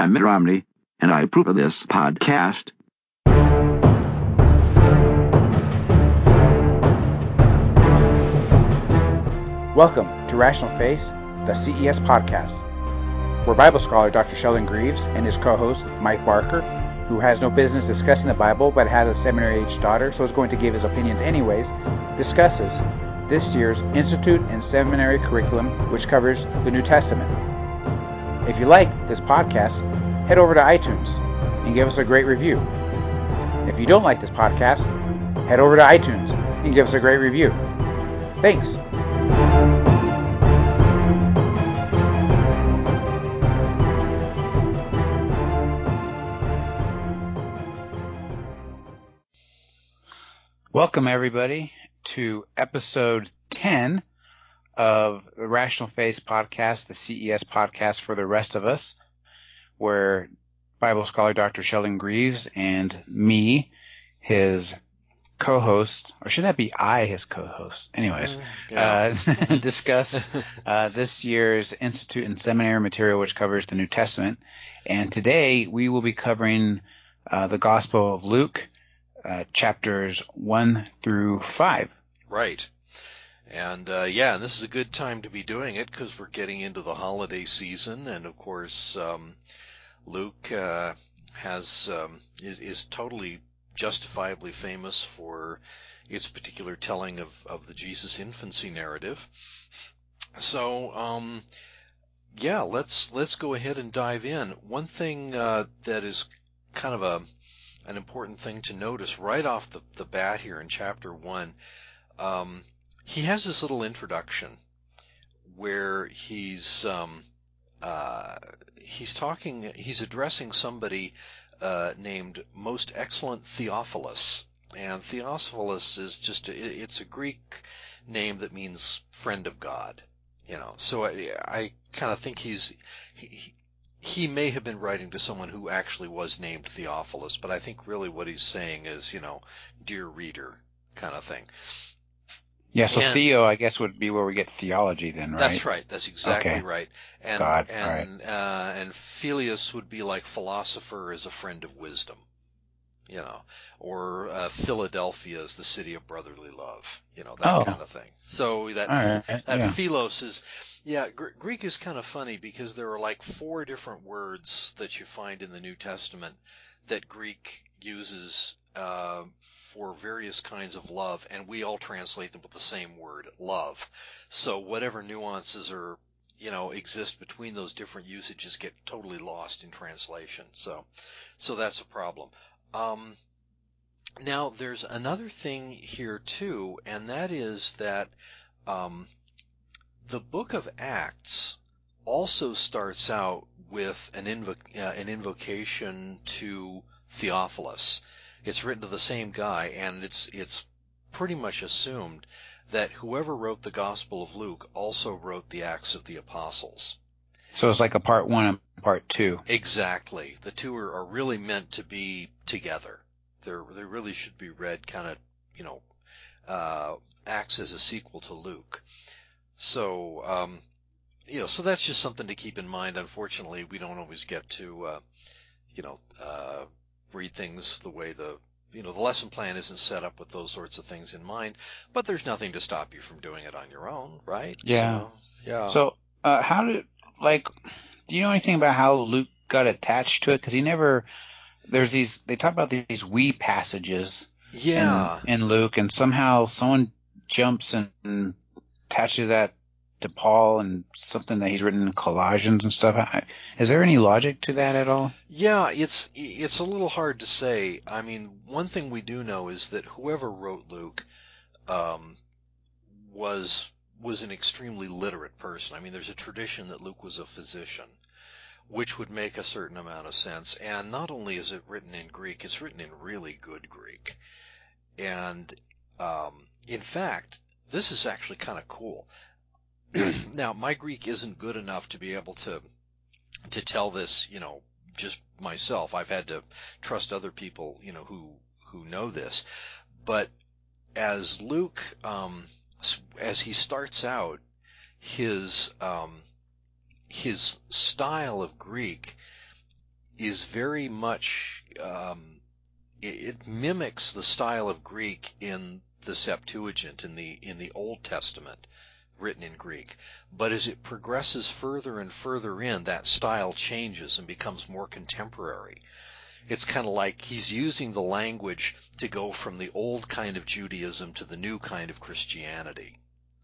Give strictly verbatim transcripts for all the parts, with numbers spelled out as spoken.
I'm Mitt Romney, and I approve of this podcast. Welcome to Rational Faith, the C E S podcast, where Bible scholar Doctor Sheldon Greaves and his co-host Mike Barker, who has no business discussing the Bible but has a seminary-age daughter so is going to give his opinions anyways, discusses this year's Institute and Seminary curriculum, which covers the New Testament. If you like this podcast, head over to iTunes and give us a great review. If you don't like this podcast, head over to iTunes and give us a great review. Thanks. Welcome, everybody, to episode ten of the Rational Faith podcast, the C E S podcast for the rest of us, where Bible scholar Doctor Sheldon Greaves and me, his co-host, or should that be I, his co-host? Anyways, mm, yeah. uh, discuss uh, this year's Institute and Seminary material, which covers the New Testament. And today we will be covering uh, the Gospel of Luke, Uh, chapters one through five. Right. And, uh, yeah, and this is a good time to be doing it because we're getting into the holiday season. And, of course, um, Luke uh, has um, is, is totally justifiably famous for its particular telling of, of the Jesus infancy narrative. So, um, yeah, let's let's go ahead and dive in. One thing uh, that is kind of a an important thing to notice right off the, the bat here in chapter one, um, he has this little introduction where he's um, uh, he's talking, he's addressing somebody uh, named Most Excellent Theophilus, and Theophilus is just a, it's a Greek name that means friend of God, you know. So I, I kind of think he's he, he He may have been writing to someone who actually was named Theophilus, but I think really what he's saying is, you know, dear reader kind of thing. Yeah, so and, Theo, I guess, would be where we get theology then, right? That's right. That's exactly okay. right. And, God, and, all right. uh, and Phileus would be like philosopher is a friend of wisdom, you know, or uh, Philadelphia is the city of brotherly love, you know, that oh. kind of thing. So that, right. that yeah. Philos is, yeah, Gr- Greek is kind of funny because there are like four different words that you find in the New Testament that Greek uses uh, for various kinds of love, and we all translate them with the same word, love. So whatever nuances are, you know, exist between those different usages get totally lost in translation. So, so that's a problem. Um, now there's another thing here too, and that is that um, the book of Acts also starts out with an, invo- uh, an invocation to Theophilus. It's written to the same guy, and it's it's pretty much assumed that whoever wrote the Gospel of Luke also wrote the Acts of the Apostles. So it's like a part one and part two. Exactly. The two are, are really meant to be together. They're, they really should be read kind of, you know, uh, Acts as a sequel to Luke. So, um, you know, so that's just something to keep in mind. Unfortunately, we don't always get to, uh, you know, uh, read things the way the, you know, the lesson plan isn't set up with those sorts of things in mind, but there's nothing to stop you from doing it on your own, right? Yeah. So, yeah. So, uh, how did, like, do you know anything about how Luke got attached to it? Because he never, there's these, they talk about these we passages yeah. in, in Luke, and somehow someone jumps and attaches that to Paul and something that he's written in Colossians and stuff. Is there any logic to that at all? Yeah, it's it's a little hard to say. I mean, one thing we do know is that whoever wrote Luke um, was was an extremely literate person. I mean, there's a tradition that Luke was a physician, which would make a certain amount of sense. And not only is it written in Greek, it's written in really good Greek. And um, in fact, this is actually kind of cool. Now, my Greek isn't good enough to be able to to tell this, you know, just myself. I've had to trust other people, you know, who who know this. But as Luke, um, as he starts out, his um, his style of Greek is very much um, it, it mimics the style of Greek in the Septuagint in the in the Old Testament, written in Greek. But as it progresses further and further in, that style changes and becomes more contemporary. It's kind of like he's using the language to go from the old kind of Judaism to the new kind of Christianity.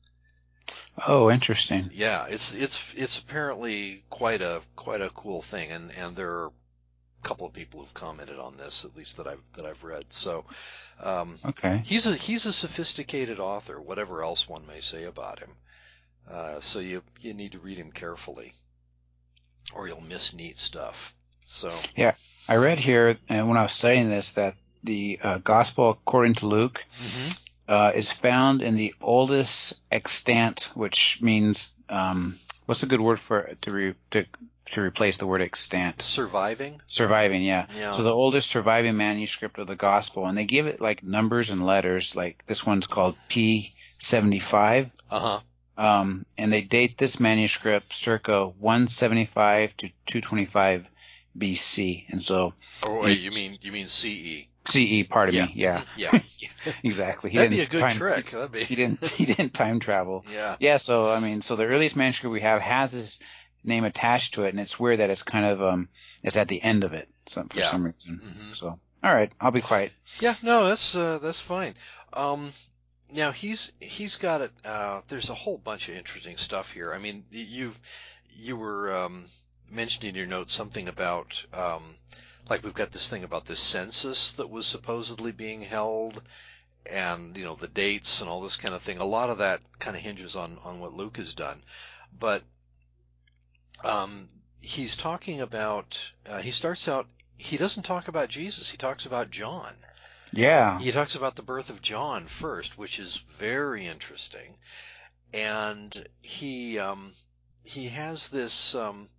Oh, interesting. Yeah, it's it's it's apparently quite a quite a cool thing, and, and there are a couple of people who've commented on this, at least that I've that I've read. So, um, Okay. he's a he's a sophisticated author, whatever else one may say about him. Uh, so you you need to read him carefully, or you'll miss neat stuff. So Yeah, I read here, and when I was studying this, that the uh, Gospel according to Luke mm-hmm. uh, is found in the oldest extant, which means um, what's a good word for to re, to to replace the word extant? surviving. Surviving, yeah. Yeah. So the oldest surviving manuscript of the Gospel, and they give it like numbers and letters. Like this one's called P seventy-five. Uh huh. Um, and they date this manuscript circa one seventy-five to two twenty-five B C. And so, Oh wait, you mean you mean C E? C E, pardon Yeah. me, yeah, Yeah. exactly. He That'd be a didn't good time, trick. That'd be. He didn't. He didn't time travel. Yeah. Yeah. So I mean, so the earliest manuscript we have has his name attached to it, and it's weird that it's kind of um, it's at the end of it, so, for Yeah. some reason. Mm-hmm. So, all right, I'll be quiet. Yeah. No, that's uh, that's fine. Um, now he's he's got it. Uh, there's a whole bunch of interesting stuff here. I mean, you've you were um, mentioning in your notes something about um, like we've got this thing about this census that was supposedly being held, and you know the dates and all this kind of thing. A lot of that kind of hinges on on what Luke has done, but um, he's talking about. Uh, he starts out. He doesn't talk about Jesus. He talks about John. Yeah. He talks about the birth of John first, which is very interesting, and he um, he has this. Um,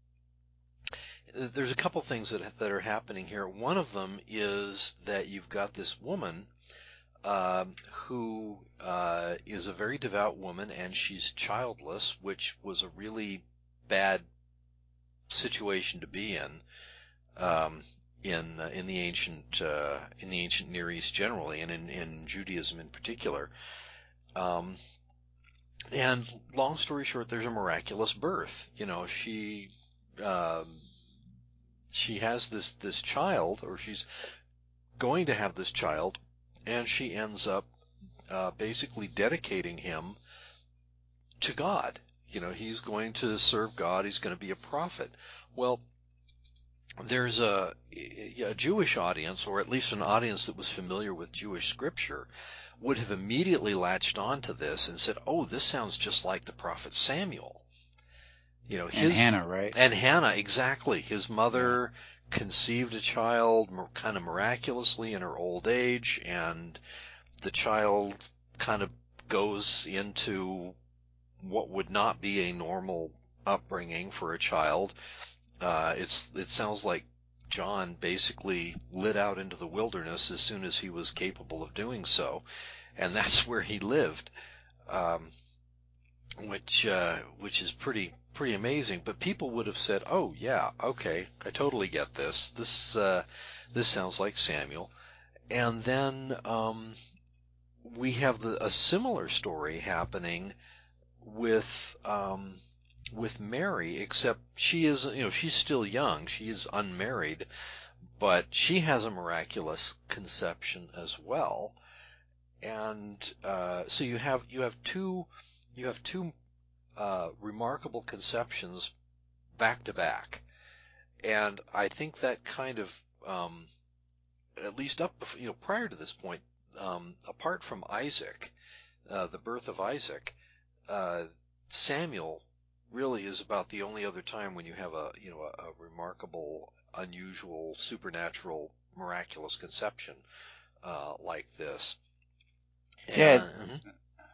there's a couple things that that are happening here. One of them is that you've got this woman uh, who uh, is a very devout woman, and she's childless, which was a really bad situation to be in. Um, in uh, in the ancient uh, in the ancient Near East generally, and in, in Judaism in particular. Um, and long story short, there's a miraculous birth. You know, she um, she has this this child, or she's going to have this child, and she ends up uh, basically dedicating him to God. You know, he's going to serve God. He's going to be a prophet. Well, there's a, a Jewish audience, or at least an audience that was familiar with Jewish scripture, would have immediately latched onto this and said, "Oh, this sounds just like the prophet Samuel." You know, his And Hannah, right? And Hannah, exactly. His mother yeah. conceived a child kind of miraculously in her old age, and the child kind of goes into what would not be a normal upbringing for a child. Uh, it's it sounds like John basically lit out into the wilderness as soon as he was capable of doing so, and that's where he lived, um, which uh, which is pretty pretty amazing. But people would have said, "Oh yeah, okay, I totally get this. This uh, this sounds like Samuel." And then um, we have the, a similar story happening with. Um, with Mary, except she is, you know, she's still young. She is unmarried, but she has a miraculous conception as well. And uh, so you have you have two you have two uh, remarkable conceptions back to back, and I think that kind of um, at least up you know prior to this point, um, apart from Isaac, uh, the birth of Isaac, uh, Samuel really is about the only other time when you have a you know a, a remarkable, unusual, supernatural, miraculous conception uh, like this. And, Yeah. mm-hmm.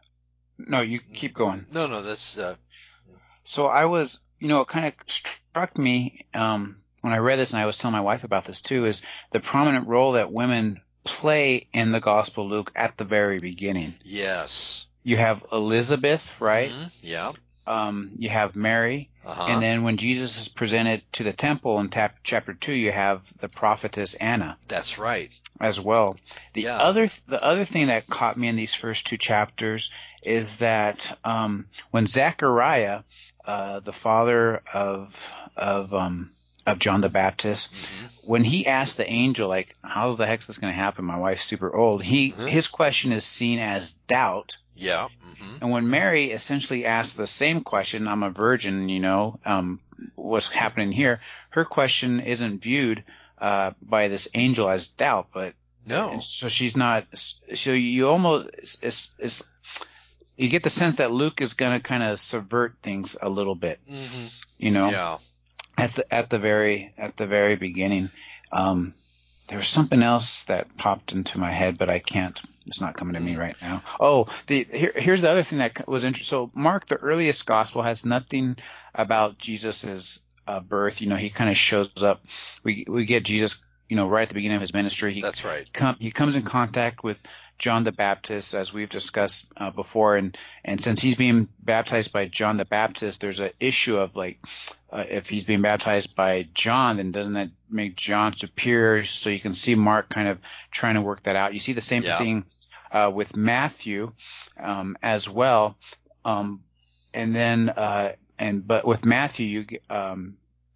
No, you keep going. No, no, that's. Uh, so I was, you know, it kind of struck me um, when I read this, and I was telling my wife about this too, is the prominent role that women play in the Gospel of Luke at the very beginning. Yes. You have Elizabeth, right? Mm-hmm. Yeah. um, you have Mary, Uh-huh. and then when Jesus is presented to the temple in tap, chapter two, you have the prophetess Anna That's right. as well. The Yeah. other the other thing that caught me in these first two chapters is that um, when Zechariah, uh, the father of of um, of John the Baptist, Mm-hmm. when he asked the angel, like, "How the heck's this going to happen? My wife's super old." He Mm-hmm. his question is seen as doubt. Yeah. Mm-hmm. And when Mary essentially asked the same question, "I'm a virgin," you know, um, what's happening here? Her question isn't viewed uh, by this angel as doubt, but No. and so she's not. So you almost it's, it's, it's you get the sense that Luke is going to kind of subvert things a little bit, Mm-hmm. you know, Yeah. at the at the very at the very beginning. Um, there was something else that popped into my head, but I can't. It's not coming to me Mm. right now. Oh, the here, here's the other thing that was interesting. So Mark, the earliest gospel, has nothing about Jesus's uh, birth. You know, he kind of shows up. We we get Jesus, you know, right at the beginning of his ministry. He, That's right. Come, he comes in contact with John the Baptist, as we've discussed uh, before, and and since he's being baptized by John the Baptist, there's an issue of like, uh, if he's being baptized by John, then doesn't that make John superior? So you can see Mark kind of trying to work that out. You see the same Yeah. thing uh, with Matthew um, as well, um, and then uh, and but with Matthew, you get, um,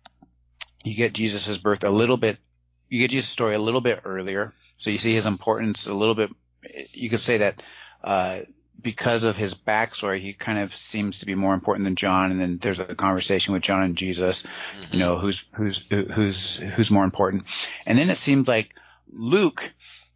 you get Jesus's birth a little bit. You get Jesus' story a little bit earlier, so you see his importance a little bit. You could say that uh, because of his backstory, he kind of seems to be more important than John. And then there's a conversation with John and Jesus, Mm-hmm. you know, who's who's who's who's more important. And then it seemed like Luke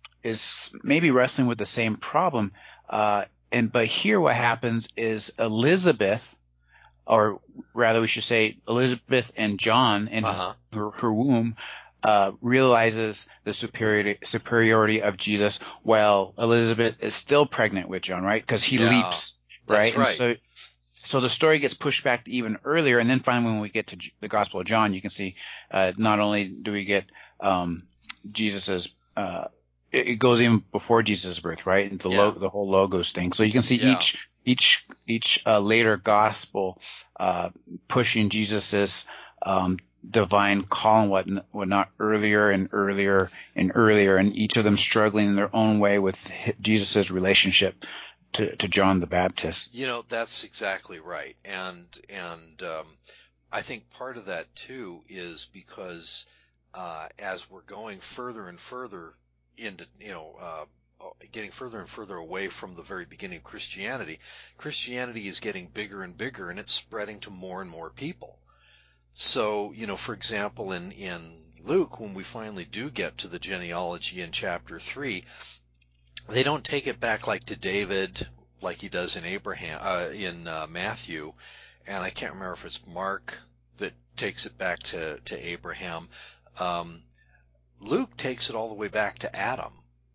is maybe wrestling with the same problem. Uh, and but here, what happens is Elizabeth, or rather, we should say Elizabeth and John in Uh-huh. her, her womb. Uh, realizes the superiority superiority of Jesus, while Elizabeth is still pregnant with John, right? Because he Yeah, leaps, right? That's right. And so, so the story gets pushed back even earlier, and then finally, when we get to J- the Gospel of John, you can see uh, not only do we get um, Jesus's, uh, it, it goes even before Jesus' birth, right? And the Yeah. lo- the whole logos thing. So you can see Yeah. each each each uh, later gospel uh, pushing Jesus's um, divine call and what whatnot earlier and earlier and earlier, and each of them struggling in their own way with Jesus's relationship to, to John the Baptist. You know, that's exactly right. And and um, I think part of that too is because uh, as we're going further and further into, you know, uh, getting further and further away from the very beginning of Christianity, Christianity is getting bigger and bigger, and it's spreading to more and more people. So, you know, for example, in, in Luke, when we finally do get to the genealogy in chapter three, they don't take it back like to David, like he does in Abraham, uh, in uh, Matthew, and I can't remember if it's Mark that takes it back to, to Abraham. Um, Luke takes it all the way back to Adam,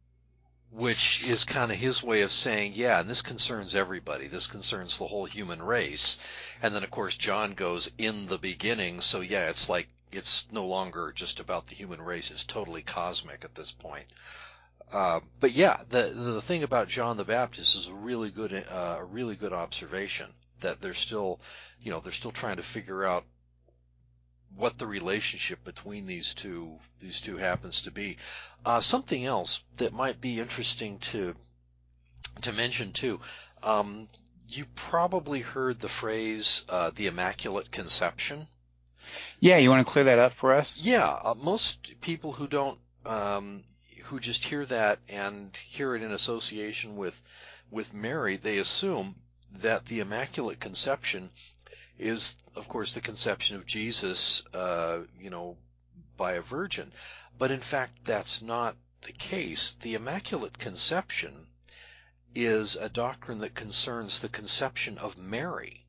which is kind of his way of saying, yeah, and this concerns everybody. This concerns the whole human race. And then, of course, John goes in the beginning. So, yeah, it's like it's no longer just about the human race. It's totally cosmic at this point. Uh, but, yeah, the the thing about John the Baptist is a really good uh, a really good observation that they're still, you know, they're still trying to figure out what the relationship between these two these two happens to be. Uh, something else that might be interesting to to mention too. Um, you probably heard the phrase uh, the Immaculate Conception. Yeah, you want to clear that up for us? Yeah, uh, most people who don't um, who just hear that and hear it in association with with Mary, they assume that the Immaculate Conception is, of course, the conception of Jesus, uh, you know, by a virgin. But in fact, that's not the case. The Immaculate Conception is a doctrine that concerns the conception of Mary.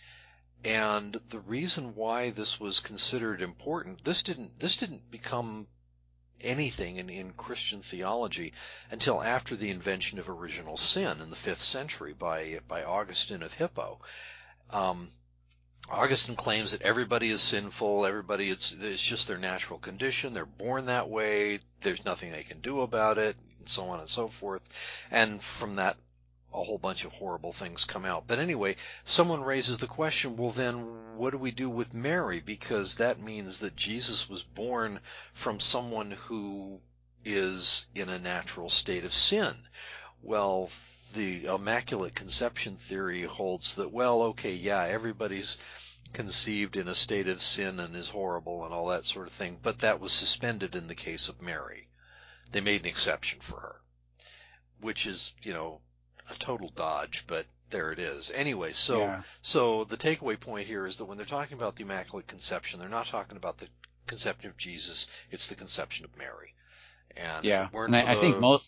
And the reason why this was considered important, this didn't, this didn't become anything in, in Christian theology until after the invention of original sin in the fifth century by, by Augustine of Hippo. Um, Augustine claims that everybody is sinful, everybody, it's, it's just their natural condition, they're born that way, there's nothing they can do about it, and so on and so forth. And from that a whole bunch of horrible things come out. But anyway, someone raises the question, well then what do we do with Mary? Because that means that Jesus was born from someone who is in a natural state of sin. Well, the Immaculate Conception theory holds that, well, okay, yeah, everybody's conceived in a state of sin and is horrible and all that sort of thing, but that was suspended in the case of Mary. They made an exception for her, which is, you know, a total dodge, but there it is. Anyway, so Yeah. so the takeaway point here is that when they're talking about the Immaculate Conception, they're not talking about the conception of Jesus, it's the conception of Mary. And Yeah. if it weren't And I, for I the, think most.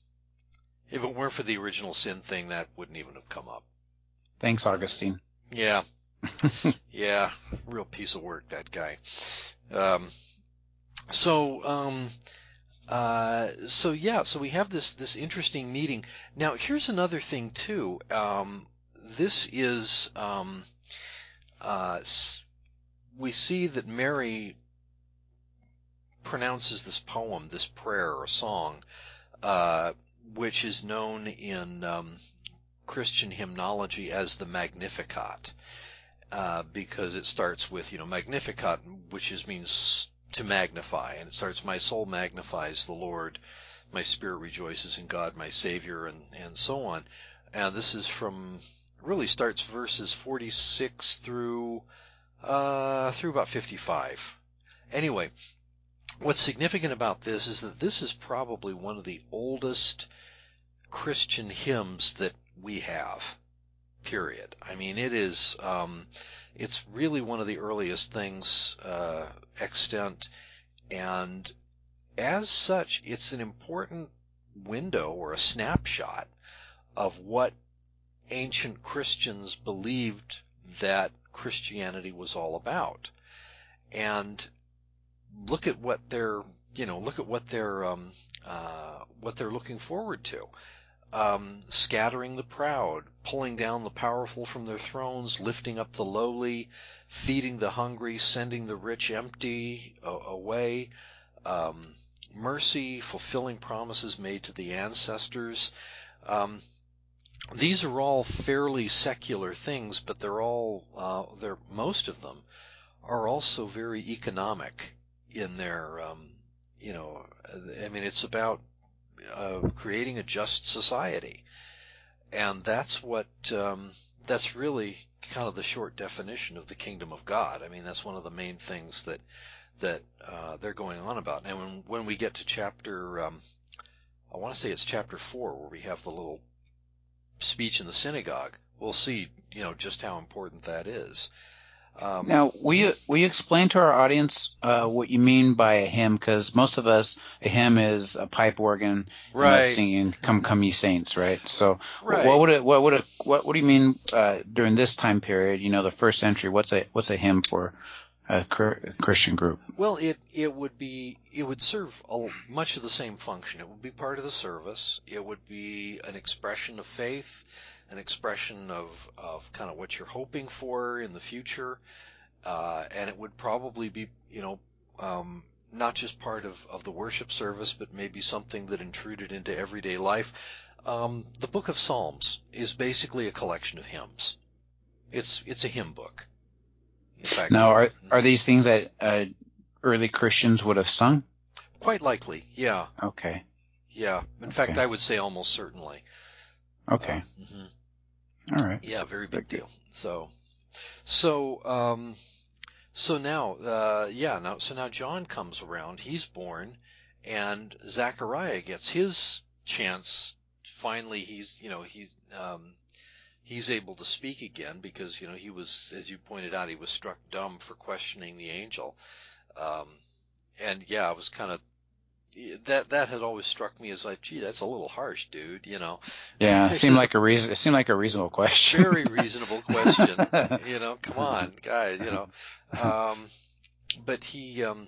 if it weren't for the original sin thing, that wouldn't even have come up. Thanks, Augustine. Yeah. Yeah. Real piece of work, that guy. Um, so, um, uh, so yeah, so we have this, this interesting meeting. Now, here's another thing too. Um, this is, um, uh, we see that Mary pronounces this poem, this prayer or song, uh, which is known in, um, Christian hymnology as the Magnificat, uh, because it starts with, you know, Magnificat, which is, means to magnify, and it starts, my soul magnifies the Lord, my spirit rejoices in God, my Savior, and, and so on. And this is from, really starts verses forty-six through, uh, through about fifty-five. Anyway, what's significant about this is that this is probably one of the oldest Christian hymns that we have, period. I mean, it is, um, it's really one of the earliest things, uh, extant, and as such, it's an important window or a snapshot of what ancient Christians believed that Christianity was all about. And look at what they're, you know, look at what they're, um, uh, what they're looking forward to. Um, scattering the proud, pulling down the powerful from their thrones, lifting up the lowly, feeding the hungry, sending the rich empty uh, away, um, mercy, fulfilling promises made to the ancestors. Um, these are all fairly secular things, but they're all, uh, they're, most of them are also very economic in their, um, you know, I mean, it's about Uh, creating a just society, and that's what um, that's really kind of the short definition of the kingdom of God. I mean, that's one of the main things that that uh, they're going on about. And when when we get to chapter, um, I want to say it's chapter four, where we have the little speech in the synagogue, we'll see, you know, just how important that is. Um, Now, will you, will you explain to our audience uh, what you mean by a hymn? Because most of us, a hymn is a pipe organ, and us Right. singing "Come, Come, Ye Saints," right? So, Right. what would it, what would it, what, what do you mean uh, during this time period? You know, the first century. What's a what's a hymn for a Christian group? Well, it it would be it would serve a, much of the same function. It would be part of the service. It would be an expression of faith, an expression of of kind of what you're hoping for in the future, uh, and it would probably be, you know, um, not just part of of the worship service, but maybe something that intruded into everyday life. Um, the Book of Psalms is basically a collection of hymns. It's it's a hymn book. In fact, Now, are are these things that uh, early Christians would have sung? quite likely, yeah. Okay. Yeah. In Okay. fact, I would say almost certainly. Okay. Uh, mhm. All right. Yeah, very big Very deal. So, so, um, so now, uh, yeah, now, so now John comes around, he's born, and Zechariah gets his chance. Finally, he's, you know, he's, um, he's able to speak again because, you know, he was, as you pointed out, he was struck dumb for questioning the angel. Um, and yeah, I was kind of, that that had always struck me as like, gee, that's a little harsh, dude. You know. Yeah, it seemed like a reason. It seemed like a reasonable question. Very reasonable question. You know, come on, guy. You know, um, but he, um,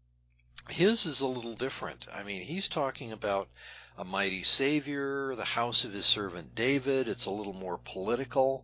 his is a little different. I mean, he's talking about a mighty Savior, the house of his servant David. It's a little more political.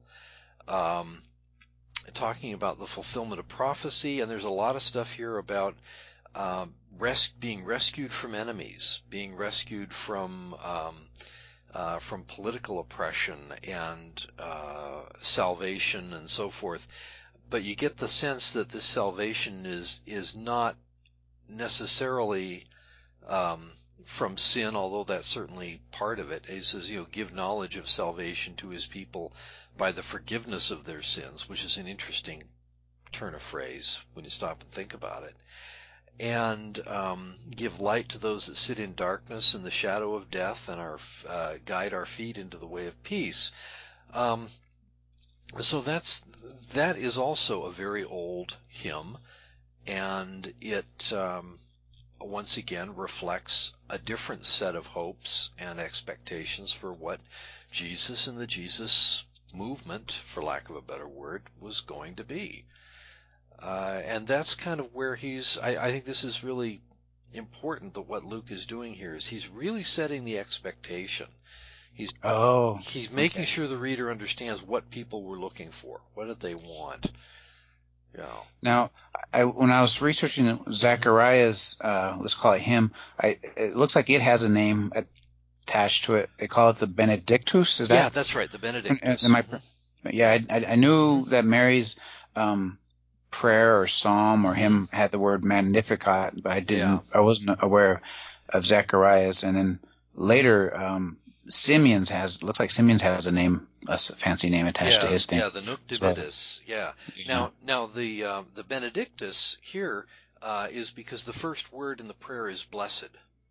Um, talking about the fulfillment of prophecy, and there's a lot of stuff here about um, res- being rescued from enemies, being rescued from um, uh, from political oppression and uh, salvation and so forth. But you get the sense that this salvation is is not necessarily um, from sin, although that's certainly part of it. He says, you know, give knowledge of salvation to his people by the forgiveness of their sins, which is an interesting turn of phrase when you stop and think about it. And um, give light to those that sit in darkness and the shadow of death, and our uh, guide our feet into the way of peace. Um, so that's that is also a very old hymn, and it um, once again reflects a different set of hopes and expectations for what Jesus and the Jesus movement, for lack of a better word, was going to be. Uh, and that's kind of where he's, I, I think this is really important, that what Luke is doing here is he's really setting the expectation. He's, Oh, he's making okay. sure the reader understands what people were looking for. What did they want? You know. Now, I, when I was researching Zechariah's, uh, let's call it hymn, I, it looks like it has a name attached to it. They call it the Benedictus. Is that? Yeah, that's right, the Benedictus. Am I, yeah, I, I, I knew that Mary's um, prayer or psalm or hymn had the word Magnificat, but I didn't. Yeah. I wasn't aware of Zechariah's. And then later, um, Simeon's has looks like Simeon's has a name, a fancy name attached yeah, to his thing. Yeah, the Nunc Dimittis. So, yeah. yeah. Now, now the uh, the Benedictus here uh, is because the first word in the prayer is blessed.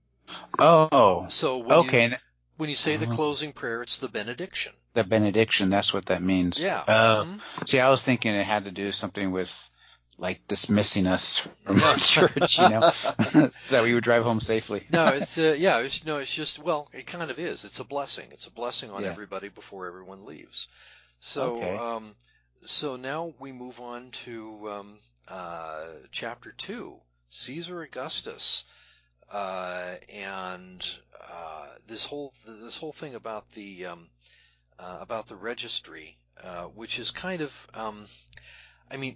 Oh. So when okay. you when you say the closing prayer, it's the benediction. The benediction. That's what that means. Yeah. Uh, mm-hmm. See, I was thinking it had to do something with like dismissing us from no. church, you know, that we would drive home safely. no, it's uh, yeah, it's no, it's just well, it kind of is. It's a blessing. It's a blessing on yeah. everybody before everyone leaves. So, okay. um, so now we move on to um, uh, chapter two, Caesar Augustus, uh, and uh, this whole this whole thing about the um, uh, about the registry, uh, which is kind of, um, I mean.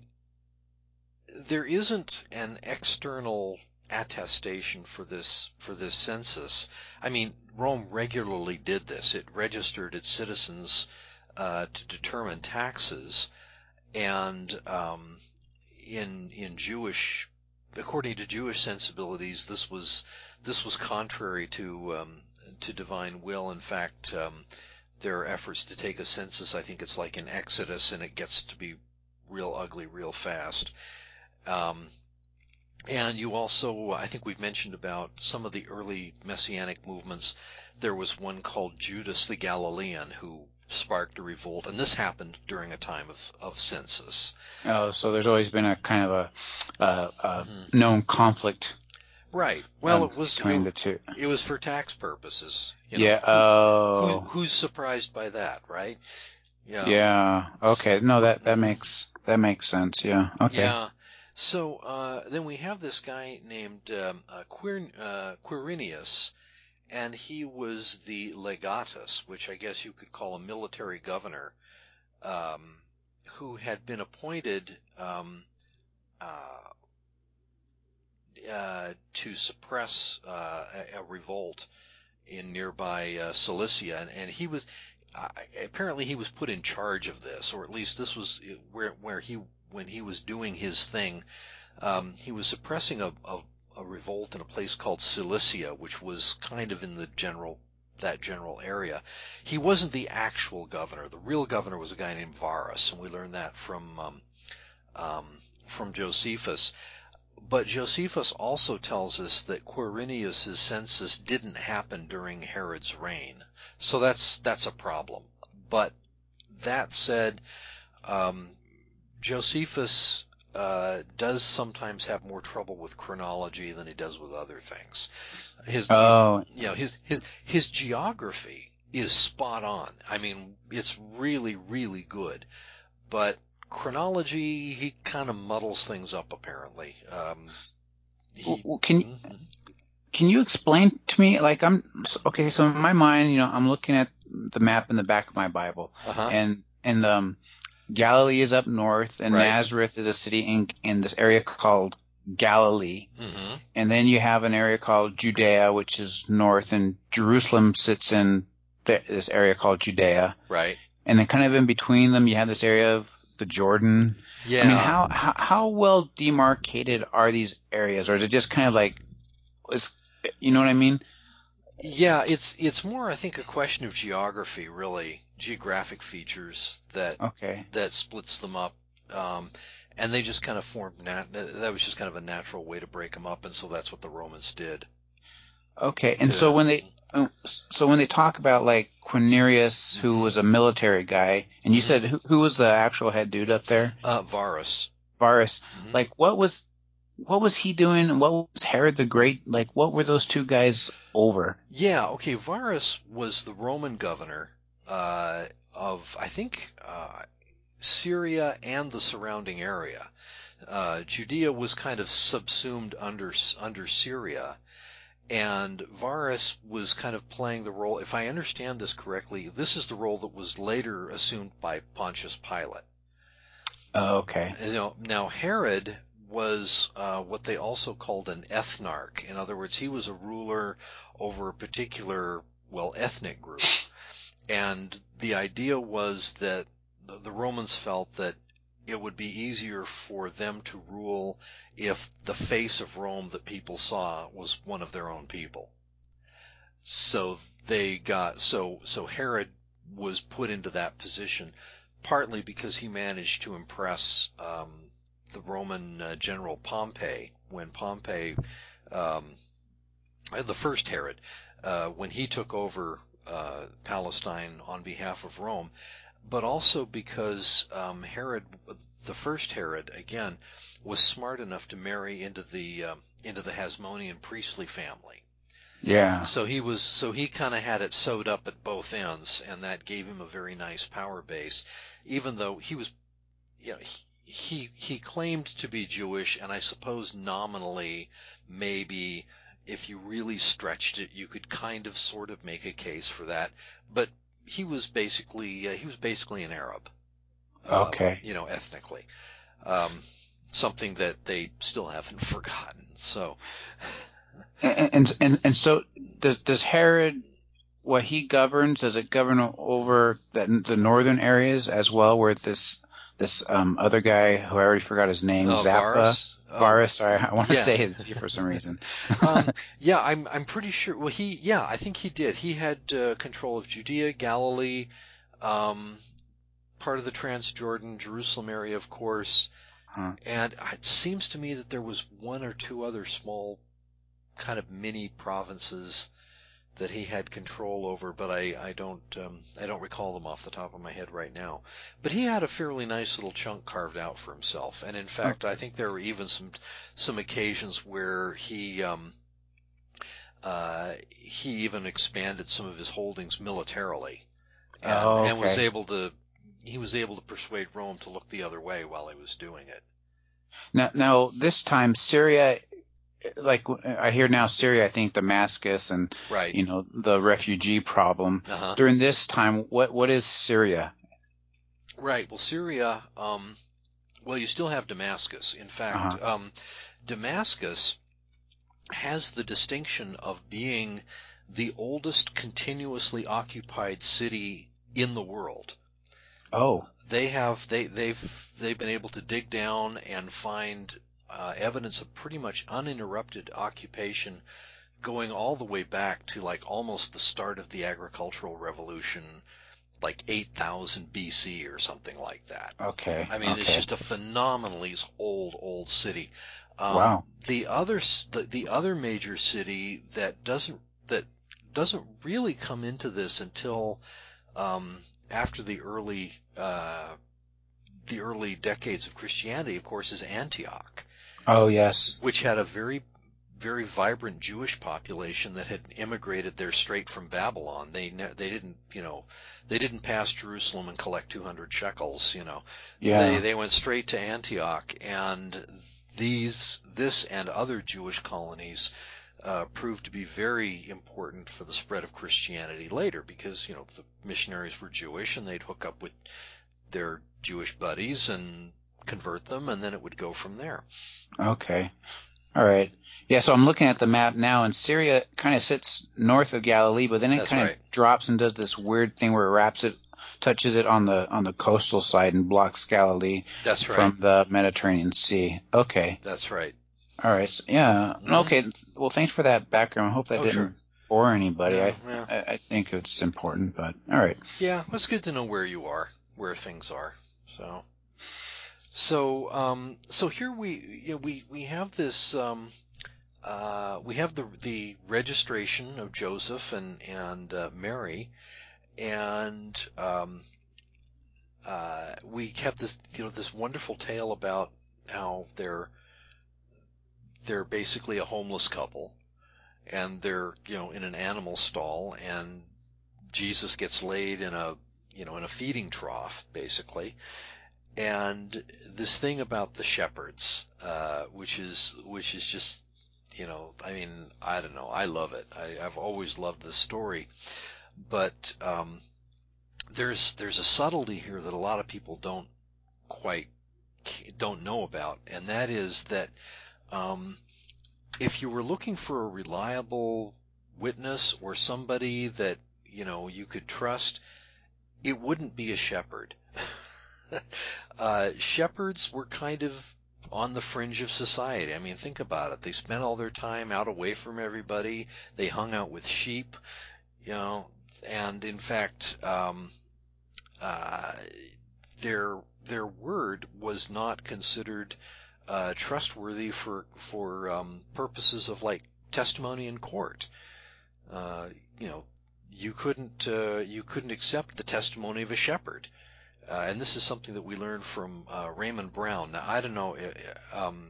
There isn't an external attestation for this for this census. I mean, Rome regularly did this. It registered its citizens uh, to determine taxes, and um, in in Jewish, according to Jewish sensibilities, this was this was contrary to um, to divine will. In fact, um, there are efforts to take a census. I think it's like in Exodus, and it gets to be real ugly real fast. Um, and you also, I think we've mentioned about some of the early Messianic movements. There was one called Judas the Galilean who sparked a revolt, and this happened during a time of, of census. Oh, so there's always been a kind of a, uh, a mm-hmm. known conflict. Right. Well, um, it was between it, the two. It was for tax purposes. You know, yeah. Oh. Who, who, who's surprised by that, right? Yeah. Yeah. Okay. No, that that mm-hmm. makes that makes sense. Yeah. Okay. Yeah. So uh, then we have this guy named um, uh, Quir- uh, Quirinius, and he was the legatus, which I guess you could call a military governor, um, who had been appointed um, uh, uh, to suppress uh, a, a revolt in nearby uh, Cilicia, and, and he was uh, apparently he was put in charge of this, or at least this was where where he. When he was doing his thing, um, he was suppressing a, a, a revolt in a place called Cilicia, which was kind of in the general that general area. He wasn't the actual governor. The real governor was a guy named Varus, and we learned that from um, um, from Josephus. But Josephus also tells us that Quirinius' census didn't happen during Herod's reign, so that's that's a problem. But that said, um, Josephus uh, does sometimes have more trouble with chronology than he does with other things. His, oh. you know, his his his geography is spot on. I mean, it's really really good, but chronology he kind of muddles things up. Apparently, um, he, well, can you mm-hmm. can you explain to me? Like, I'm okay. So in my mind, you know, I'm looking at the map in the back of my Bible, uh-huh. and and um. Galilee is up north, and right. Nazareth is a city in, in this area called Galilee. Mm-hmm. And then you have an area called Judea, which is north, and Jerusalem sits in th- this area called Judea, Right. and then kind of in between them you have this area of the Jordan. Yeah. I mean, how how, how well demarcated are these areas, or is it just kind of like, it's, you know what I mean? Yeah, it's it's more, I think, a question of geography, really, geographic features that Okay. that splits them up, um, and they just kind of formed. Nat- that was just kind of a natural way to break them up, and so that's what the Romans did. Okay, and to, so when they uh, so when they talk about like Quirinius, who was a military guy, and you Mhm. said who, who was the actual head dude up there? uh, Varus. Varus. Mhm. Like, what was what was he doing, and what was Herod the Great? Like, what were those two guys over? Yeah, okay. Varus was the Roman governor uh, of, I think, uh, Syria and the surrounding area. Uh, Judea was kind of subsumed under under Syria, and Varus was kind of playing the role. If I understand this correctly, this is the role that was later assumed by Pontius Pilate. Oh, okay. You know, now Herod was uh, what they also called an ethnarch. In other words, he was a ruler over a particular, well, ethnic group. And the idea was that the, the Romans felt that it would be easier for them to rule if the face of Rome that people saw was one of their own people. So they got, so, so Herod was put into that position, partly because he managed to impress um, the Roman uh, general Pompey when Pompey, um, the first Herod, uh, when he took over uh, Palestine on behalf of Rome, but also because um, Herod, the first Herod, again, was smart enough to marry into the um, into the Hasmonean priestly family. Yeah. So he was, so he kind of had it sewed up at both ends, and that gave him a very nice power base, even though he was, you know, he he, he claimed to be Jewish, and I suppose nominally, maybe if you really stretched it, you could kind of sort of make a case for that, but he was basically uh, he was basically an Arab, uh, Okay. you know, ethnically, um, something that they still haven't forgotten. So. And and and, and so does does Herod, what he governs, does it govern over the, the northern areas as well, where this this um, other guy who I already forgot his name, Uh, Zappa, Varus. Oh, Varus. Sorry, I want to yeah. say his Z for some reason. um, yeah, I'm I'm pretty sure. Well, he yeah, I think he did. He had uh, control of Judea, Galilee, um, part of the Transjordan, Jerusalem area, of course, Huh. and it seems to me that there was one or two other small, kind of mini provinces that he had control over, but I, I don't um, I don't recall them off the top of my head right now. But he had a fairly nice little chunk carved out for himself, and in fact, Okay. I think there were even some some occasions where he um, uh, he even expanded some of his holdings militarily, and Oh, and was okay. able to he was able to persuade Rome to look the other way while he was doing it. Now, now this time Syria, like I hear now Syria, I think Damascus and Right. you know the refugee problem. Uh-huh. During this time, what what is Syria? Right. Well, Syria. Um, well, you still have Damascus. In fact, Uh-huh. um, Damascus has the distinction of being the oldest continuously occupied city in the world. Oh. They have they they've they've been able to dig down and find uh, evidence of pretty much uninterrupted occupation going all the way back to like almost the start of the agricultural revolution, like eight thousand B C or something like that. Okay. I mean, Okay. it's just a phenomenally old, old city. Um, Wow. The other, the, the other major city that doesn't that doesn't really come into this until um, after the early uh, the early decades of Christianity, of course, is Antioch, Oh, yes. which had a very very vibrant Jewish population that had immigrated there straight from Babylon. They they didn't you know they didn't pass Jerusalem and collect two hundred shekels. You know, Yeah. they they went straight to Antioch, and these this and other Jewish colonies uh, proved to be very important for the spread of Christianity later, because you know the missionaries were Jewish and they'd hook up with their Jewish buddies and convert them, and then it would go from there. Okay. All right. Yeah, so I'm looking at the map now, and Syria kind of sits north of Galilee, but then it That's kind of right. drops and does this weird thing where it wraps it, touches it on the on the coastal side and blocks Galilee That's right. from the Mediterranean Sea. Okay. That's right. All right. So, yeah. Mm-hmm. Okay. Well, thanks for that background. I hope that Oh, didn't sure. bore anybody. No, I, yeah. I I think it's important, but all right. Yeah, it's good to know where you are, where things are. So, so, um, so here we, you know, we we have this, um, uh, we have the the registration of Joseph and and uh, Mary, and um, uh, we have this, you know, this wonderful tale about how they're they're basically a homeless couple, and they're, you know, in an animal stall, and Jesus gets laid in a, you know, in a feeding trough, basically. And this thing about the shepherds, uh, which is, which is just, you know, I mean, I don't know, I love it. I, I've always loved this story, but, um, there's, there's a subtlety here that a lot of people don't quite, don't know about, and that is that, um, if you were looking for a reliable witness or somebody that, you know, you could trust, it wouldn't be a shepherd. uh, shepherds were kind of on the fringe of society. I mean, think about it. They spent all their time out away from everybody. They hung out with sheep, you know, and in fact, um, uh, their their word was not considered uh, trustworthy for for um, purposes of like testimony in court. Uh, you know, you couldn't uh, you couldn't accept the testimony of a shepherd, uh, and this is something that we learned from uh, Raymond Brown. Now, I don't know, uh, um,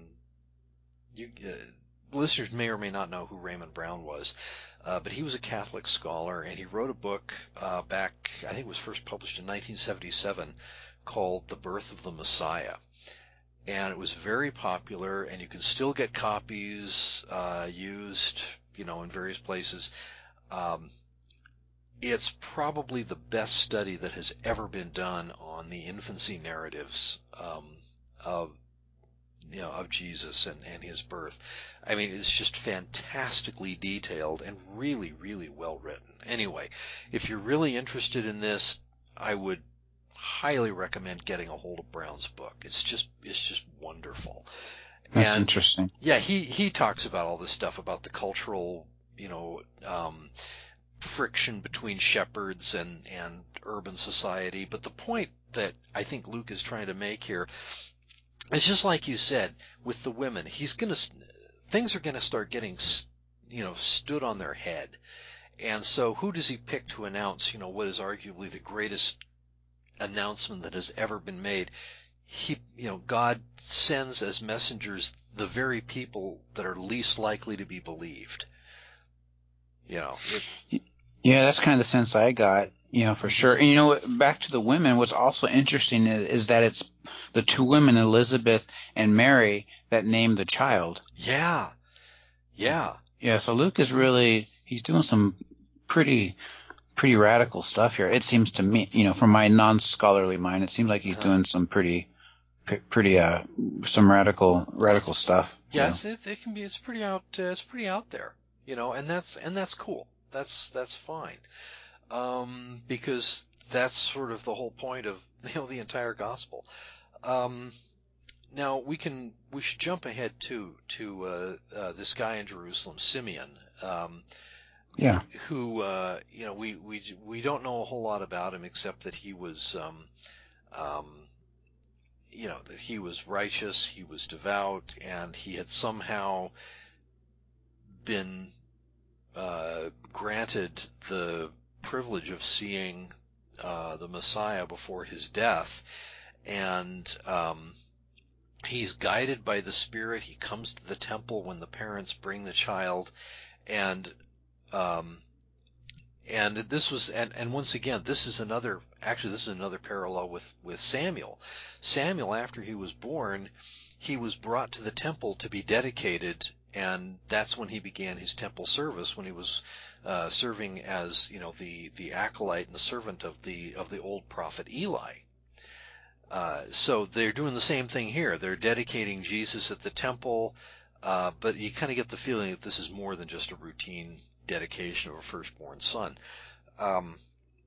you uh, listeners may or may not know who Raymond Brown was, uh, but he was a Catholic scholar, and he wrote a book uh, back, I think it was first published in nineteen seventy-seven, called The Birth of the Messiah. And it was very popular, and you can still get copies uh, used, you know, in various places. Um, it's probably the best study that has ever been done on the infancy narratives um, of, you know, of Jesus and, and his birth. I mean, it's just fantastically detailed and really, really well written. Anyway, if you're really interested in this, I would highly recommend getting a hold of Brown's book. It's just, it's just wonderful. That's and, interesting. Yeah, he, he talks about all this stuff about the cultural, you know, um, friction between shepherds and, and urban society. But the point that I think Luke is trying to make here is just like you said, with the women, he's gonna, things are gonna start getting, you know, stood on their head. And so who does he pick to announce, you know, what is arguably the greatest announcement that has ever been made? He, you know, God sends as messengers the very people that are least likely to be believed. You know. It, yeah, that's kind of the sense I got, you know, for sure. And, you know, back to the women, what's also interesting is that it's the two women, Elizabeth and Mary, that named the child. Yeah. Yeah. Yeah, so Luke is really, he's doing some pretty pretty radical stuff here. It seems to me, you know, from my non-scholarly mind, it seems like he's uh-huh. doing some pretty pretty uh some radical radical stuff. Yes, you know? it, it can be. It's pretty out. Uh, it's pretty out there, you know, and that's and that's cool. That's that's fine, um, because that's sort of the whole point of, you know, the entire gospel. Um, now we can we should jump ahead too to uh, uh, this guy in Jerusalem, Simeon. Um, yeah. Who uh, you know we we we don't know a whole lot about him except that he was. Um, um, you know, that he was righteous, he was devout, and he had somehow been uh, granted the privilege of seeing uh, the Messiah before his death. And um, he's guided by the Spirit. He comes to the temple when the parents bring the child. And um, and this was, and, and once again, this is another, actually this is another parallel with, with Samuel. Samuel, after he was born, he was brought to the temple to be dedicated, and that's when he began his temple service, when he was uh, serving as, you know, the, the acolyte and the servant of the, of the old prophet Eli. Uh, so they're doing the same thing here. They're dedicating Jesus at the temple. Uh, but you kind of get the feeling that this is more than just a routine dedication of a firstborn son. Um,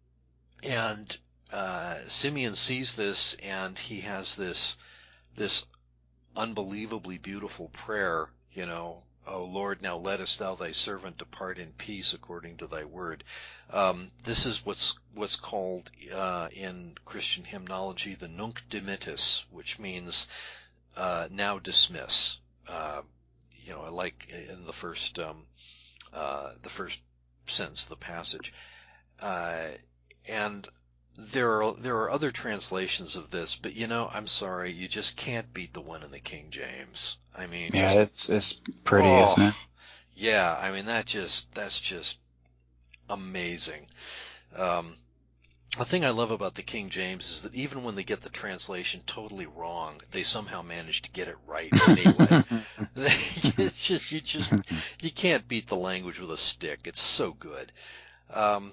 and uh, Simeon sees this, and he has this this unbelievably beautiful prayer, you know, "O Lord, now lettest thou thy servant depart in peace according to thy word." Um, this is what's what's called uh, in Christian hymnology the Nunc Dimittis, which means uh, now dismiss. Uh, you know, like in the first um, uh, the first sentence of the passage, uh, and there are there are other translations of this, but you know, I'm sorry, you just can't beat the one in the King James. I mean, Yeah, just, it's it's pretty, oh, isn't it? Yeah, I mean that just that's just amazing. Um, the thing I love about the King James is that even when they get the translation totally wrong, they somehow manage to get it right anyway. It's just you just you can't beat the language with a stick. It's so good. Um,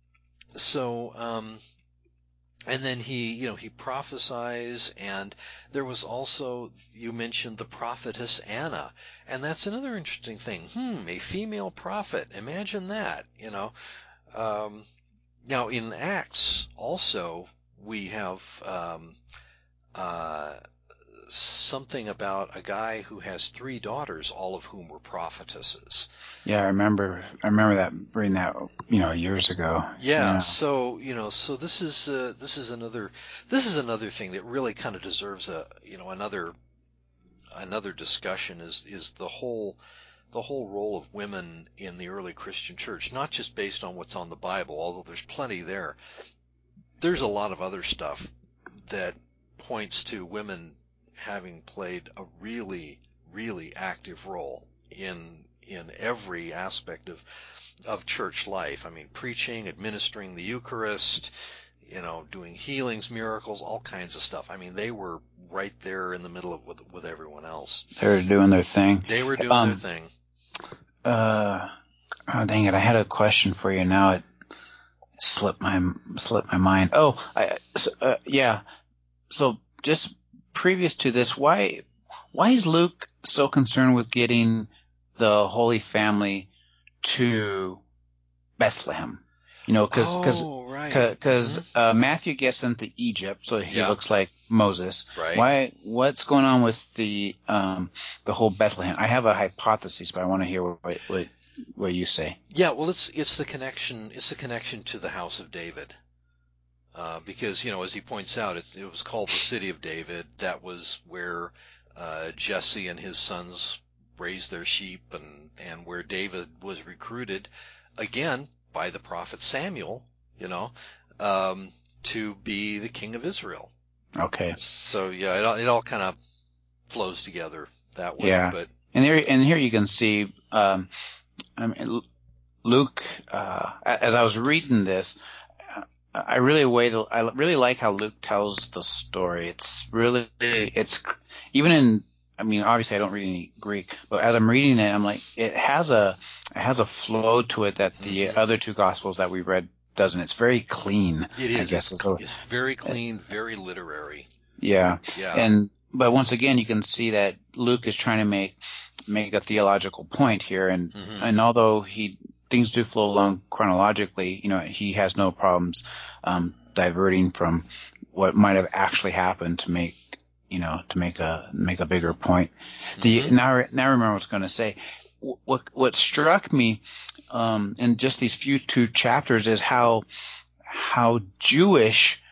so. Um, And then he, you know, he prophesies, and there was also, you mentioned the prophetess Anna, and that's another interesting thing. Hmm, a female prophet. Imagine that, you know. Um, now, in Acts, also, we have um, uh, something about a guy who has three daughters, all of whom were prophetesses. Yeah, I remember. I remember that reading that, you know, years ago. Yeah, Yeah. so you know, so this is uh, this is another this is another thing that really kind of deserves a you know another another discussion is is the whole the whole role of women in the early Christian church, not just based on what's on the Bible, although there's plenty there. There's a lot of other stuff that points to women having played a really really active role in in every aspect of of church life. I mean, preaching, administering the Eucharist, you know, doing healings, miracles, all kinds of stuff. I mean, they were right there in the middle of with, with everyone else. They were doing their thing. They were doing um, their thing. Uh, oh, dang it! I had a question for you. Now it slipped my slipped my mind. Oh, I, so, uh, yeah. So just previous to this, why why is Luke so concerned with getting the Holy Family to Bethlehem? You know, because because Oh, right. because Mhm. uh, Matthew gets them to Egypt, so he Yeah. looks like Moses. Right. Why? What's going on with the um the whole Bethlehem? I have a hypothesis, but I want to hear what what what you say. Yeah, well, it's it's the connection. It's the connection to the house of David, uh, because you know, as he points out, it's, it was called the city of David. That was where uh, Jesse and his sons raised their sheep, and and where David was recruited, again by the prophet Samuel, you know, um, to be the king of Israel. Okay. So yeah, it all, it all kind of flows together that way. Yeah. But And there and here you can see, um, I mean, Luke. Uh, as I was reading this, I really way the, I really like how Luke tells the story. It's really it's even in. I mean, obviously I don't read any Greek, but as I'm reading it, I'm like, it has a it has a flow to it that the mm-hmm. other two Gospels that we read doesn't. It's very clean. It is. I guess It's, it's, a, it's very clean, very literary. Yeah. Yeah. And but once again, you can see that Luke is trying to make make a theological point here, and mm-hmm. and although he things do flow along chronologically, you know, he has no problems um, diverting from what might have actually happened to make you know to make a make a bigger point. Mm-hmm. The now now I remember what I was going to say. What what struck me um, in just these few two chapters is how how Jewish